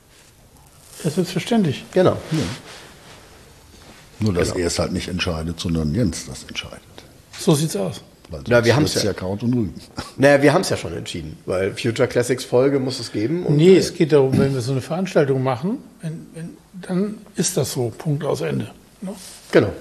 Das ist verständlich. Genau. Ja. Nur, dass er es halt nicht entscheidet, sondern Jens das entscheidet. So sieht's aus. Weil Na, wir haben es ja Kraut und Rüben. Naja, wir haben es ja schon entschieden, weil Future Classics Folge muss es geben. Und nee, es geht darum, wenn wir so eine Veranstaltung machen, dann ist das so, Punkt aus Ende. Ne? Genau.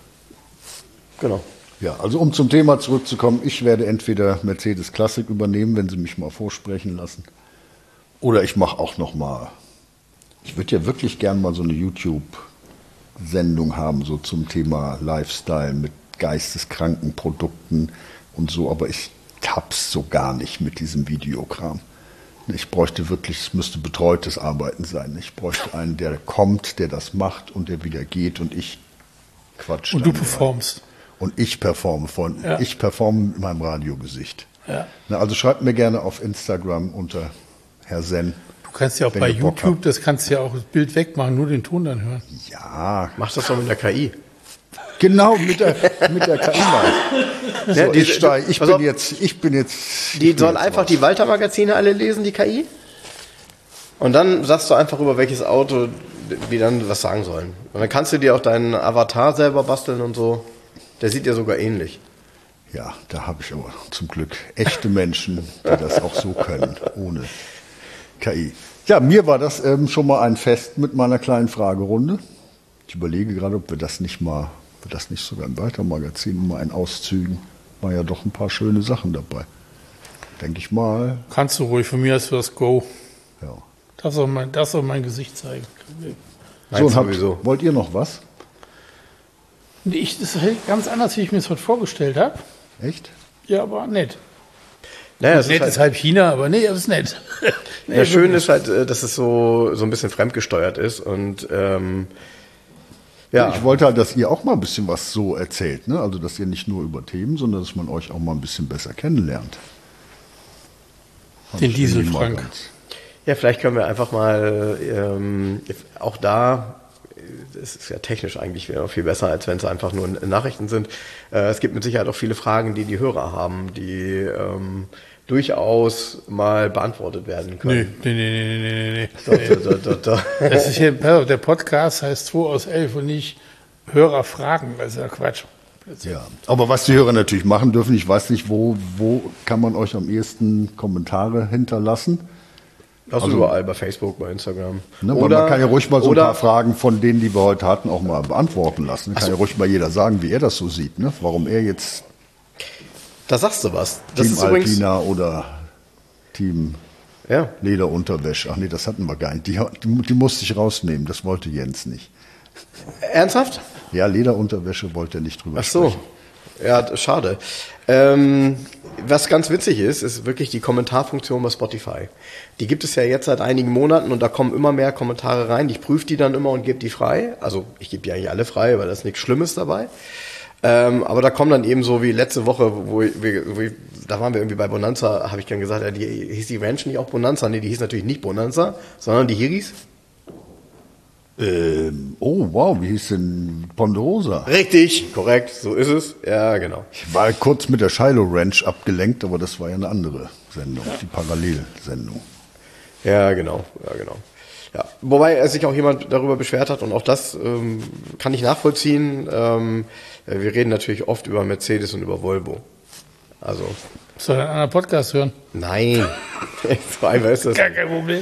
Ja, also um zum Thema zurückzukommen, ich werde entweder Mercedes Classic übernehmen, wenn Sie mich mal vorsprechen lassen, oder ich mache auch noch mal, ich würde ja wirklich gern mal so eine YouTube-Sendung haben, so zum Thema Lifestyle mit geisteskranken Produkten und so, aber ich hab's so gar nicht mit diesem Videokram. Ich bräuchte wirklich, es müsste betreutes Arbeiten sein. Ich bräuchte einen, der kommt, der das macht und der wieder geht und ich quatsche. Und du performst. Und ich performe ich performe mit meinem Radiogesicht. Ja. Also schreibt mir gerne auf Instagram unter Herr Sen. Du kannst ja auch bei YouTube, das kannst du ja auch das Bild wegmachen, nur den Ton dann hören. Ja. Mach das doch mit der KI. Genau, mit der KI. So, Ja, ich bin jetzt. Die soll einfach die Walter-Magazine alle lesen, die KI. Und dann sagst du einfach, über welches Auto die dann was sagen sollen. Und dann kannst du dir auch deinen Avatar selber basteln und so. Der sieht ja sogar ähnlich. Ja, da habe ich aber zum Glück echte Menschen, die das auch so können, ohne KI. Ja, mir war das schon mal ein Fest mit meiner kleinen Fragerunde. Ich überlege gerade, ob wir das nicht mal War das nicht sogar im Walter-Magazin mal in Auszügen? War ja doch ein paar schöne Sachen dabei. Denke ich mal. Kannst du ruhig, von mir aus das Go. Ja. Darfst auch mein Gesicht zeigen. So, und wollt ihr noch was? Das ist halt ganz anders, wie ich mir das heute vorgestellt habe. Echt? Ja, aber nett. Naja, Nett ist halb China, aber nee, das ist nett. Ja, schön ist halt, dass es so ein bisschen fremdgesteuert ist und ja. Ich wollte halt, dass ihr auch mal ein bisschen was so erzählt, ne? Also, dass ihr nicht nur über Themen, sondern dass man euch auch mal ein bisschen besser kennenlernt. Den Diesel, Frank. Ja, vielleicht können wir einfach mal auch da, es ist ja technisch eigentlich wieder viel besser, als wenn es einfach nur Nachrichten sind. Es gibt mit Sicherheit auch viele Fragen, die Hörer haben, die durchaus mal beantwortet werden können. Nee. Doch. Das ist hier, der Podcast heißt 2 aus 11 und nicht Hörer fragen, das ist ja Quatsch. Ja, aber was die Hörer natürlich machen dürfen, ich weiß nicht, wo kann man euch am ehesten Kommentare hinterlassen? Also überall, bei Facebook, bei Instagram. Ne, man kann ja ruhig mal so ein paar Fragen von denen, die wir heute hatten, auch mal beantworten lassen. Kann ja ruhig mal jeder sagen, wie er das so sieht, ne? Warum er jetzt da sagst du was. Das Team ist übrigens Alpina oder Team Lederunterwäsche. Ach nee, das hatten wir gar nicht. Die musste ich rausnehmen, das wollte Jens nicht. Ernsthaft? Ja, Lederunterwäsche wollte er nicht drüber sprechen. Ja, schade. Was ganz witzig ist wirklich die Kommentarfunktion bei Spotify. Die gibt es ja jetzt seit einigen Monaten und da kommen immer mehr Kommentare rein. Ich prüfe die dann immer und gebe die frei. Also ich gebe die eigentlich alle frei, weil da ist nichts Schlimmes dabei. Aber da kommen dann eben so wie letzte Woche, da waren wir irgendwie bei Bonanza, habe ich dann gesagt, ja, hieß die Ranch nicht auch Bonanza? Nee, die hieß natürlich nicht Bonanza, sondern die Hiris. Oh, wow, wie hieß denn Ponderosa? Richtig, korrekt, so ist es. Ja, genau. Ich war kurz mit der Shiloh Ranch abgelenkt, aber das war ja eine andere Sendung, die Parallelsendung. Ja, genau. Ja, wobei sich auch jemand darüber beschwert hat und auch das kann ich nachvollziehen. Wir reden natürlich oft über Mercedes und über Volvo. Also. Soll er einen anderen Podcast hören? Nein. So einfach ist das. Gar kein Problem.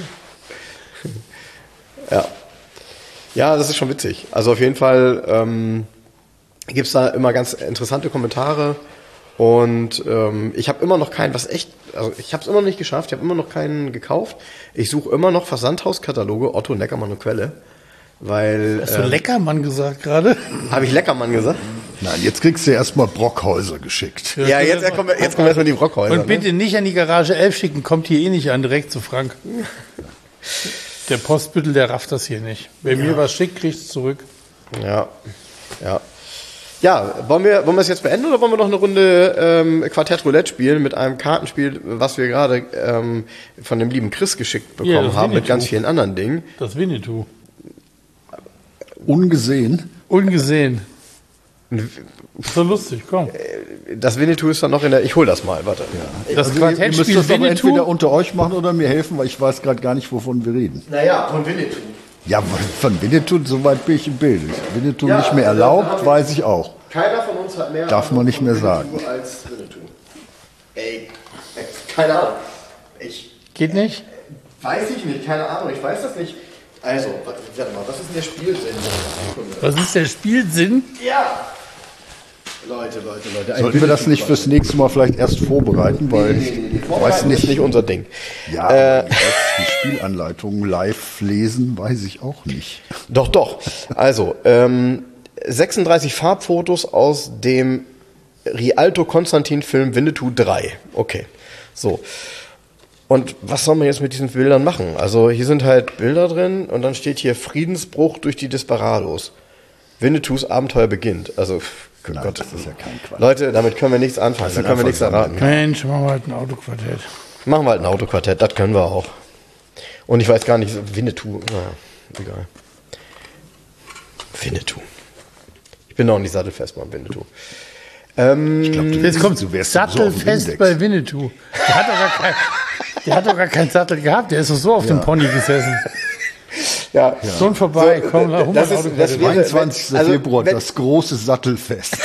Ja, das ist schon witzig. Also auf jeden Fall gibt's da immer ganz interessante Kommentare und ich habe immer noch keinen, ich habe es immer noch nicht geschafft, ich habe immer noch keinen gekauft. Ich suche immer noch Versandhauskataloge, Otto, Neckermann und Quelle, weil... Hast du Leckermann gesagt gerade? Habe ich Leckermann gesagt? Nein, jetzt kriegst du erstmal Brockhäuser geschickt. Ja, jetzt kommen erstmal die Brockhäuser. Und bitte nicht an die Garage 11 schicken, kommt hier eh nicht an, direkt zu Frank. Der Postbüttel, der rafft das hier nicht. Wer mir was schickt, kriegt es zurück. Ja. Ja, wollen wir es jetzt beenden oder wollen wir noch eine Runde Quartett Roulette spielen mit einem Kartenspiel, was wir gerade von dem lieben Chris geschickt bekommen haben, mit ganz vielen anderen Dingen. Das Winnetou. Ungesehen? Ungesehen. So lustig, komm. Das Winnetou ist dann noch ich hol das mal, warte. Ja. Das Also Quartett ihr müsst spielt das aber Winnetou. entweder unter euch machen oder mir helfen, weil ich weiß gerade gar nicht, wovon wir reden. Naja, von Winnetou. Ja, von Winnetou, soweit bin ich im Bilde. Winnetou Ja, nicht mehr erlaubt, weiß ich auch. Keiner von uns hat mehr Darf man nicht mehr sagen. als Winnetou. Ey, keine Ahnung. Geht nicht? Weiß ich nicht, keine Ahnung, ich weiß das nicht. Also, warte mal, was ist denn der Spielsinn? Was ist der Spielsinn? Ja! Leute. Sollten wir das nicht fürs nächste Mal vielleicht erst vorbereiten, weil ich weiß ist nicht unser Ding. Ja, die Spielanleitung live lesen, weiß ich auch nicht. Doch. Also, 36 Farbfotos aus dem Rialto Konstantin-Film Winnetou 3. Okay, so. Und was soll man jetzt mit diesen Bildern machen? Also hier sind halt Bilder drin und dann steht hier Friedensbruch durch die Desperados. Winnetous Abenteuer beginnt. Also, Nein, Gott. das ist ja kein Quatsch. Leute, damit können wir nichts anfangen. Da können wir nichts erraten. Mensch, machen wir halt ein Autoquartett. Machen wir halt ein Autoquartett, das können wir auch. Und ich weiß gar nicht, Winnetou, naja, egal. Winnetou. Ich bin noch nicht sattelfest beim Winnetou. Ich glaub, Jetzt kommt du wärst sattelfest so auf dem bei Winnetou. Der hat doch gar keinen Sattel gehabt. Der ist doch so auf dem Pony gesessen. Ja. Schon vorbei. Komm, hol mal das ein ist- Autoquartett. das wäre- 23. Also, Februar, wenn- das große Sattelfest.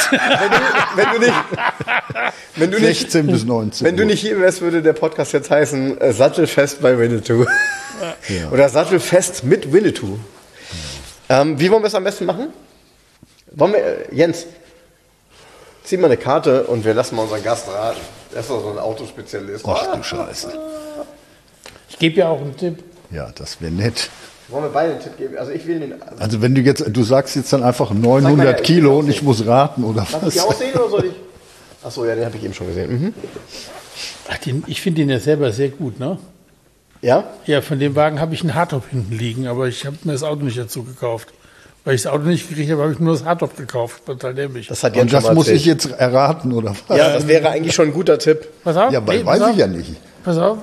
Wenn du nicht 16 bis 19 Wenn du Uhr. nicht hier wärst, würde der Podcast jetzt heißen Sattelfest bei Winnetou. Oder Sattelfest mit Winnetou. Wie wollen wir es am besten machen? Wollen wir, Jens, zieh mal eine Karte und wir lassen mal unseren Gast raten. Der ist doch so ein Autospezialist. Ach du Scheiße. Ich gebe ja auch einen Tipp. Ja, das wäre nett. Wollen wir beide einen Tipp geben? Also ich will den... Also wenn du sagst jetzt dann einfach 900 Kilo und ich muss raten oder Darf ich was? die aussehen oder soll ich... Achso, ja, den habe ich eben schon gesehen. Mhm. Ach, ich finde den ja selber sehr gut, ne? Ja? Ja, von dem Wagen habe ich einen Hardtop hinten liegen, aber ich habe mir das Auto nicht dazu gekauft. Weil ich das Auto nicht gekriegt habe, habe ich nur das Hardtop gekauft. Total dämlich. Das hat Jens Und schon das mal muss erzählt. ich jetzt erraten oder was? Ja, das wäre eigentlich schon ein guter Tipp. Pass auf. Ja, weil nee, pass weiß auf. ich ja nicht. Pass auf.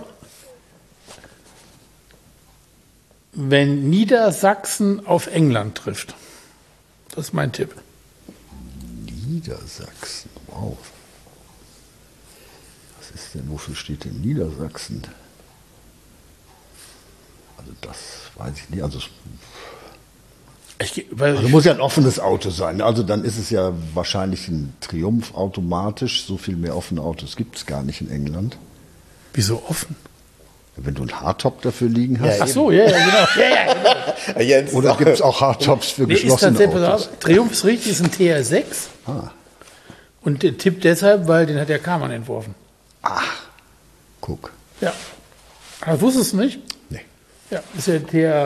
Wenn Niedersachsen auf England trifft. Das ist mein Tipp. Niedersachsen, wow. Was ist denn, wofür steht denn Niedersachsen? Also das weiß ich nicht. Also muss ja ein offenes Auto sein. Also dann ist es ja wahrscheinlich ein Triumph automatisch. So viel mehr offene Autos gibt es gar nicht in England. Wieso offen? Wenn du einen Hardtop dafür liegen hast. Ach so, ja, genau. Ja, genau. Jens, Oder gibt es auch Hardtops für Nee, ist geschlossene tatsächlich, pass Autos? auf, Triumph ist richtig, ist ein TR6. Ah, Und der Tipp deshalb, weil den hat der Karmann entworfen. guck. Ja. Aber wusstest du nicht? Nee. Ja, ist ja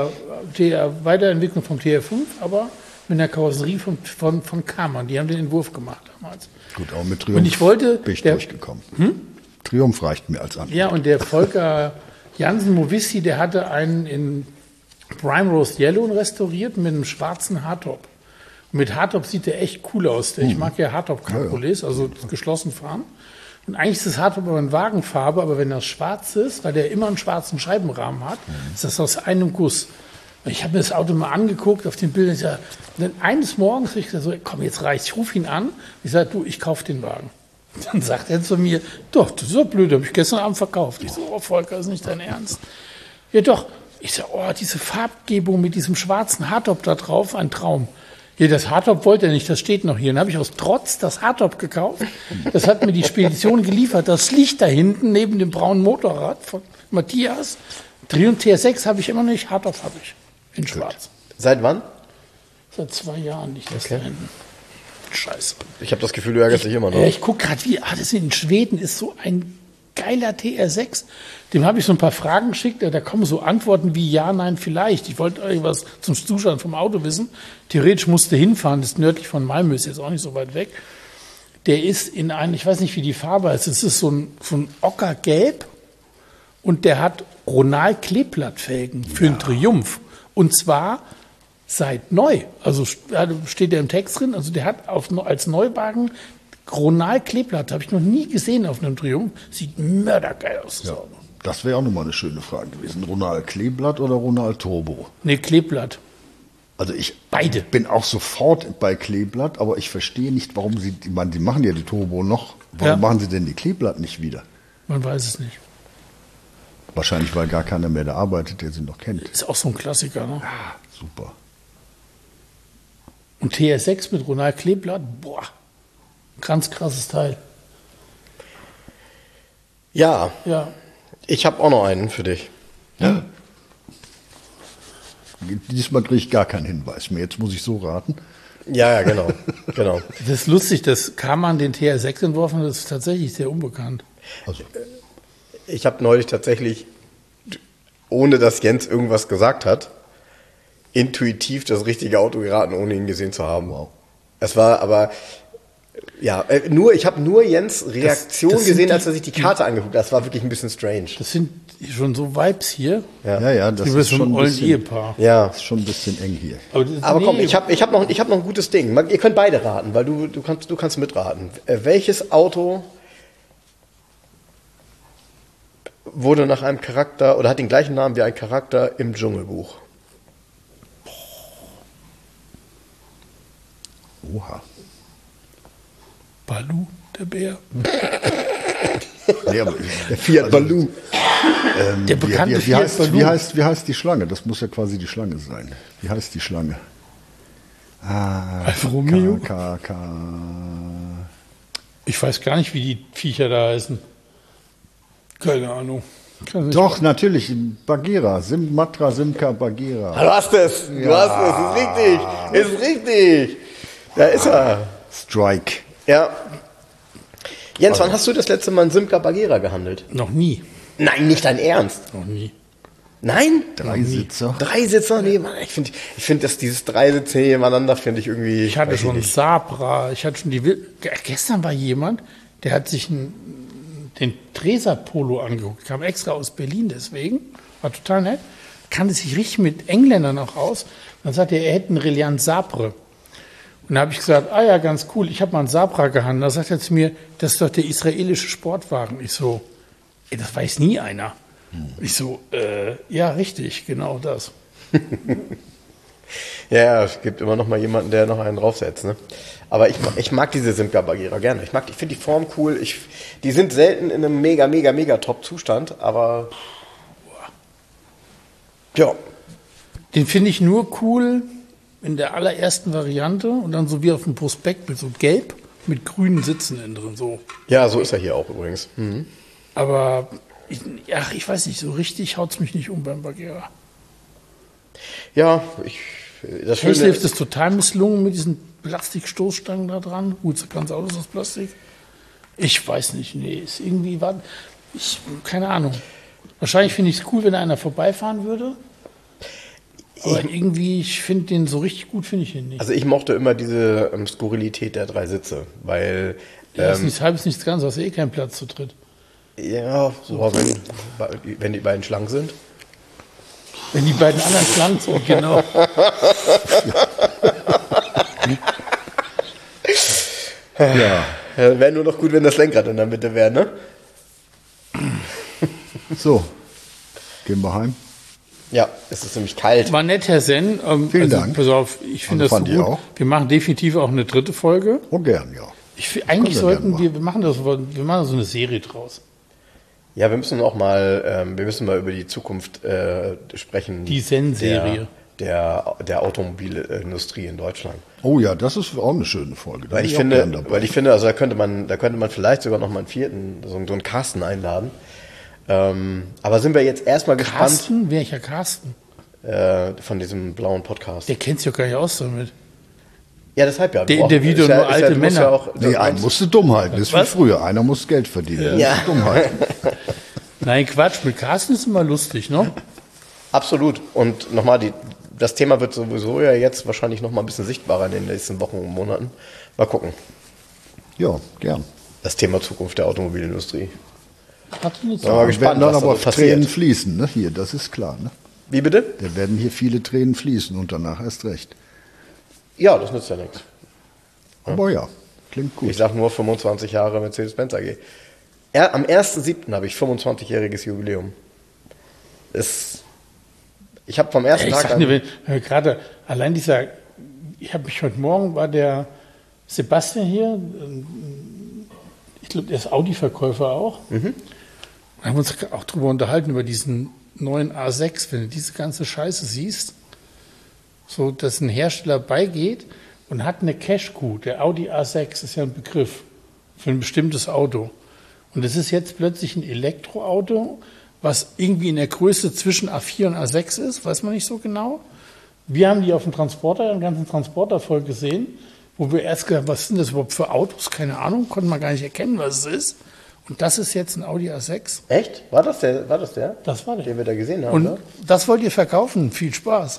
TR Weiterentwicklung vom TR5, aber mit einer Karosserie von Karmann. Die haben den Entwurf gemacht damals. Gut, auch mit Triumph Und ich wollte, bin ich der- durchgekommen. Triumph reicht mir als Antwort. Ja, und der Volker Jansen Movissi, der hatte einen in Prime Rose Yellow restauriert mit einem schwarzen Hardtop. Und mit Hardtop sieht der echt cool aus. Ich mag ja Hardtop-Cabriolets, also geschlossen fahren. Und eigentlich ist das Hardtop aber eine Wagenfarbe, aber wenn das schwarz ist, weil der immer einen schwarzen Scheibenrahmen hat, ist das aus einem Guss. Und ich habe mir das Auto mal angeguckt auf den Bildern. Und dann eines Morgens habe ich gesagt, so, komm, jetzt reicht's. Ich rufe ihn an. Ich sage, du, ich kaufe den Wagen. Dann sagt er zu mir, doch, das ist doch blöd, habe ich gestern Abend verkauft. Ich so, oh Volker, ist nicht dein Ernst. Ja doch. Ich sage, oh, diese Farbgebung mit diesem schwarzen Hardtop da drauf, ein Traum. Ja, das Hardtop wollte er nicht, das steht noch hier. Dann habe ich aus Trotz das Hardtop gekauft. Das hat mir die Spedition geliefert. Das liegt da hinten neben dem braunen Motorrad von Matthias. Triumph TR6 habe ich immer nicht, Hardtop habe ich in schwarz. seit wann? Seit 2 Jahren nicht das da hinten. Scheiße. Ich habe das Gefühl, du ärgerst dich immer noch. Ja, ich gucke gerade, das in Schweden ist so ein geiler TR6. Dem habe ich so ein paar Fragen geschickt, da kommen so Antworten wie ja, nein, vielleicht. Ich wollte irgendwas zum Zustand vom Auto wissen. Theoretisch musste hinfahren, das ist nördlich von Malmö, ist jetzt auch nicht so weit weg. Der ist in einem, ich weiß nicht, wie die Farbe ist, es ist so ein Ockergelb und der hat Ronal-Kleeblattfelgen für einen Triumph. Und zwar seit neu. Also steht der im Text drin, also der hat als Neuwagen Ronal-Kleeblatt, habe ich noch nie gesehen auf einem Triumph. Sieht mördergeil aus. Das Ja, Auto. das wäre auch nochmal eine schöne Frage gewesen. Ronald Kleeblatt oder Ronald Turbo? Nee, Kleeblatt. Also ich Beide. bin auch sofort bei Kleeblatt, aber ich verstehe nicht, warum die machen ja die Turbo noch. Warum Ja. machen sie denn die Kleeblatt nicht wieder? Man weiß es nicht. Wahrscheinlich, weil gar keiner mehr da arbeitet, der sie noch kennt. Ist auch so ein Klassiker, ne? Super. Und TR6 mit Ronald Kleeblatt, boah, ganz krasses Teil. Ja, Ja, ich habe auch noch einen für dich. Diesmal kriege ich gar keinen Hinweis mehr. Jetzt muss ich so raten. Ja, genau. genau. das ist lustig, dass Karmann den TR6 entworfen hat, das ist tatsächlich sehr unbekannt. Also, Ich habe neulich tatsächlich, ohne dass Jens irgendwas gesagt hat, intuitiv das richtige Auto geraten, ohne ihn gesehen zu haben. Wow. Es war aber, ja, ich habe nur Jens Reaktion das sind gesehen, die- als er sich die Karte angeguckt hat. Das war wirklich ein bisschen strange. Das sind schon so Vibes hier. ja, das Wie bei ist so schon einem ein ollen bisschen, Ehepaar. Ja. ist schon ein bisschen eng hier. Aber komm, ich hab noch ein gutes Ding. Ihr könnt beide raten, weil du kannst mitraten. Welches Auto wurde nach einem Charakter oder hat den gleichen Namen wie ein Charakter im Dschungelbuch? Oha. Balu, der Bär. Nee, aber, Der Fiat Baloo. Der bekannte wie Fiat heißt, Baloo. wie heißt die Schlange? Das muss ja quasi die Schlange sein. Wie heißt die Schlange? Alfa Romeo? K. Ich weiß gar nicht, wie die Viecher da heißen. Keine Ahnung. Kann nicht- Doch, natürlich. Bagheera. Matra Simca Bagheera. Du hast es. Du hast es. Ist richtig. Ist richtig. Da ist er. Strike. Ja. Jens, wann hast du das letzte Mal einen Simca Bagheera gehandelt? Noch nie. Nein, nicht dein Ernst. Noch nie. Nein? Dreisitzer. Dreisitzer? Nee, Mann, ich finde, dass dieses Dreisitzer nebeneinander finde ich irgendwie. Ich hatte weiß schon nicht. Sabra, ich hatte schon gestern war jemand, der hat sich den Treser Polo angeguckt, kam extra aus Berlin deswegen, war total nett, kannte sich richtig mit Engländern auch aus. Dann sagte er hätte einen Reliant Sabre. Und da habe ich gesagt, ah ja, ganz cool, ich habe mal einen Sabra gehandelt. Da sagt er zu mir, das ist doch der israelische Sportwagen. Ich so, ey, das weiß nie einer. Ich so, ja, richtig, genau das. Ja, es gibt immer noch mal jemanden, der noch einen draufsetzt, ne? Aber ich mag diese Simca Bagheera gerne. Ich finde die Form cool. Die sind selten in einem mega, mega, mega Top-Zustand, aber ja. Den finde ich nur cool in der allerersten Variante und dann so wie auf dem Prospektbild, so gelb mit grünen Sitzen innen drin, so. Ja, so ist er hier auch übrigens. Mhm. Aber ich weiß nicht, so richtig haut es mich nicht um beim Bagheera. Ja, das Schöne Facelift ist total misslungen mit diesen Plastikstoßstangen da dran. Gut, das ganze Auto ist aus Plastik. Ich weiß nicht, nee, ist irgendwie, keine Ahnung. Wahrscheinlich finde ich es cool, wenn einer vorbeifahren würde. Aber irgendwie, ich finde den so richtig gut, finde ich ihn nicht. Also ich mochte immer diese Skurrilität der drei Sitze, weil Ja, ist nichts halbes, nichts ganz, hast du eh keinen Platz zu dritt. ja, so, wenn die beiden schlank sind. Wenn die beiden anderen schlank sind, genau. Ja. Wäre nur noch gut, wenn das Lenkrad in der Mitte wäre, ne? So, gehen wir heim. Ja, es ist nämlich kalt. War nett, Herr Sen. Vielen Dank. Pass auf, ich finde Also das so fand ich gut. auch. Wir machen definitiv auch eine dritte Folge. Oh, gern, ja. Eigentlich Können wir sollten gerne wir machen da so eine Serie draus. Ja, wir müssen auch mal, über die Zukunft sprechen. Die Zen-Serie. Der Automobilindustrie in Deutschland. Oh ja, das ist auch eine schöne Folge. Da Weil bin ich auch gern finde, dabei. also da könnte man vielleicht sogar noch mal einen vierten, so einen Carsten einladen. Aber sind wir jetzt erstmal gespannt Carsten? Welcher Carsten? von diesem blauen Podcast? Der kennt sich doch gar nicht aus damit. Ja, deshalb ja. Der interviewt doch nur alte du musst Männer. Ja auch, Nee, einen musst du dumm halten. Das ist wie Was? früher. Einer muss Geld verdienen. Ja. Musst du dumm halten. Nein, Quatsch, mit Carsten ist immer lustig, ne? Absolut. Und nochmal, das Thema wird sowieso ja jetzt wahrscheinlich noch mal ein bisschen sichtbarer in den nächsten Wochen und Monaten. Mal gucken. Ja, gern. Das Thema Zukunft der Automobilindustrie. Hat sie nicht Sind wir mal so. gespannt, werden dann was da aber so passiert. Tränen fließen, ne? Hier, das ist klar, ne? Wie bitte? Da werden hier viele Tränen fließen und danach erst recht. Ja, das nützt ja nichts. Aber ja, klingt gut. Ich sag nur 25 Jahre Mercedes-Benz AG. Am 1.7. habe ich 25-jähriges Jubiläum. Ich habe vom ersten Ich Tag sag dir, gerade allein dieser, heute Morgen war der Sebastian hier, ich glaube, der ist Audi-Verkäufer auch. Wir haben uns auch darüber unterhalten, über diesen neuen A6, wenn du diese ganze Scheiße siehst, so dass ein Hersteller beigeht und hat eine Cash-Kuh. Der Audi A6 ist ja ein Begriff für ein bestimmtes Auto. Und es ist jetzt plötzlich ein Elektroauto, was irgendwie in der Größe zwischen A4 und A6 ist, weiß man nicht so genau. Wir haben die auf dem Transporter, einen ganzen Transporter voll gesehen, wo wir erst gedacht, was sind das überhaupt für Autos? Keine Ahnung, konnten wir gar nicht erkennen, was es ist. Und das ist jetzt ein Audi A6. Echt? War das der? Das war der. Den wir da gesehen haben, Und ne? das wollt ihr verkaufen. Viel Spaß.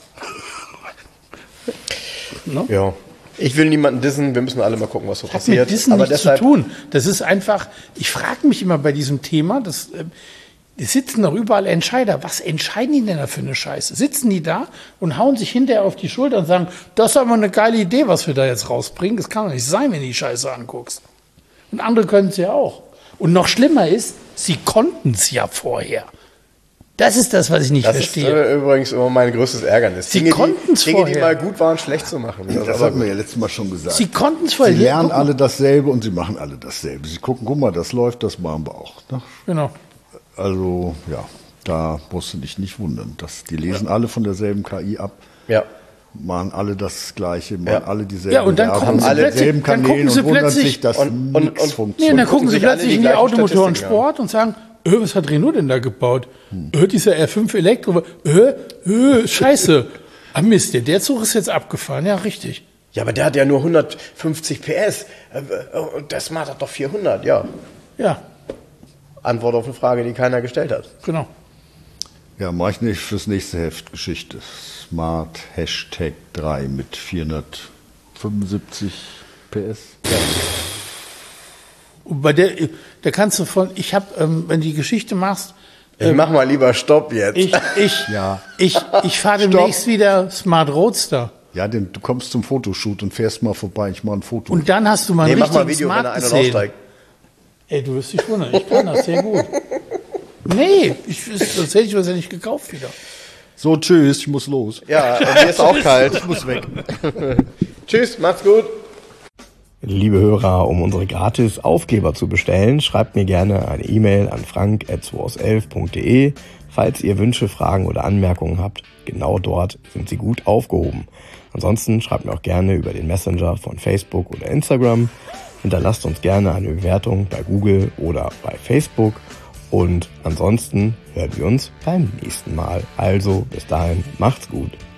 No? Ja. Ich will niemanden dissen, wir müssen alle mal gucken, was so Hat mit passiert. Dissen Aber nichts deshalb, zu tun. Das ist einfach, ich frage mich immer bei diesem Thema, die sitzen doch überall Entscheider. Was entscheiden die denn da für eine Scheiße? Sitzen die da und hauen sich hinterher auf die Schulter und sagen, das ist aber eine geile Idee, was wir da jetzt rausbringen. Das kann doch nicht sein, wenn du die Scheiße anguckst. Und andere können es ja auch. Und noch schlimmer ist, sie konnten es ja vorher. Das ist das, was ich nicht das verstehe. ist übrigens immer mein größtes Ärgernis. Sie konnten's Dinge, die vorher. mal gut waren, schlecht zu machen. Das hatten wir ja letztes Mal schon gesagt. Sie konnten es Sie vorher. lernen Guck mal. alle dasselbe und sie machen alle dasselbe. Sie gucken, guck mal, das läuft, das machen wir auch. Ne? Genau. Also, ja, da musst du dich nicht wundern. Die lesen alle von derselben KI ab, Ja. machen alle das Gleiche, machen Ja. alle dieselben Ja, und dann Werbung, gucken sie alle plötzlich- dieselben dann gucken Kanäle sie und wundern plötzlich- sich, dass und- nichts Nee, und funktioniert. dann gucken sie sich alle plötzlich die in die gleichen Automotor und Statistiken an. Sport und sagen, was hat Renault denn da gebaut? Dieser R5 Elektro, scheiße. Ah Mist, der Zug ist jetzt abgefahren. Ja, richtig. Ja, aber der hat ja nur 150 PS und der Smart hat doch 400, ja. Ja, Antwort auf eine Frage, die keiner gestellt hat. genau. Ja, mache ich nicht fürs nächste Heft Geschichte. Smart Hashtag 3 mit 475 PS. Und bei der kannst du ich habe, wenn du die Geschichte machst, Ich mach mal lieber Stopp jetzt. ich fahre demnächst wieder Smart Roadster. Ja, denn du kommst zum Fotoshoot und fährst mal vorbei, ich mache ein Foto. Und dann hast du mal einen mach mal richtigen Video, wenn Smart er ein- und gesehen. aussteigt. Ey, du wirst dich wundern, ich kann das sehr gut. Nee, sonst hätte ich was ja nicht gekauft wieder. So, tschüss, ich muss los. Ja, und mir ist auch kalt. Ich muss weg. Tschüss, macht's gut. Liebe Hörer, um unsere gratis Aufkleber zu bestellen, schreibt mir gerne eine E-Mail an frank@2aus11.de. Falls ihr Wünsche, Fragen oder Anmerkungen habt, genau dort sind sie gut aufgehoben. Ansonsten schreibt mir auch gerne über den Messenger von Facebook oder Instagram. Hinterlasst uns gerne eine Bewertung bei Google oder bei Facebook. Und ansonsten hören wir uns beim nächsten Mal. Also bis dahin, macht's gut.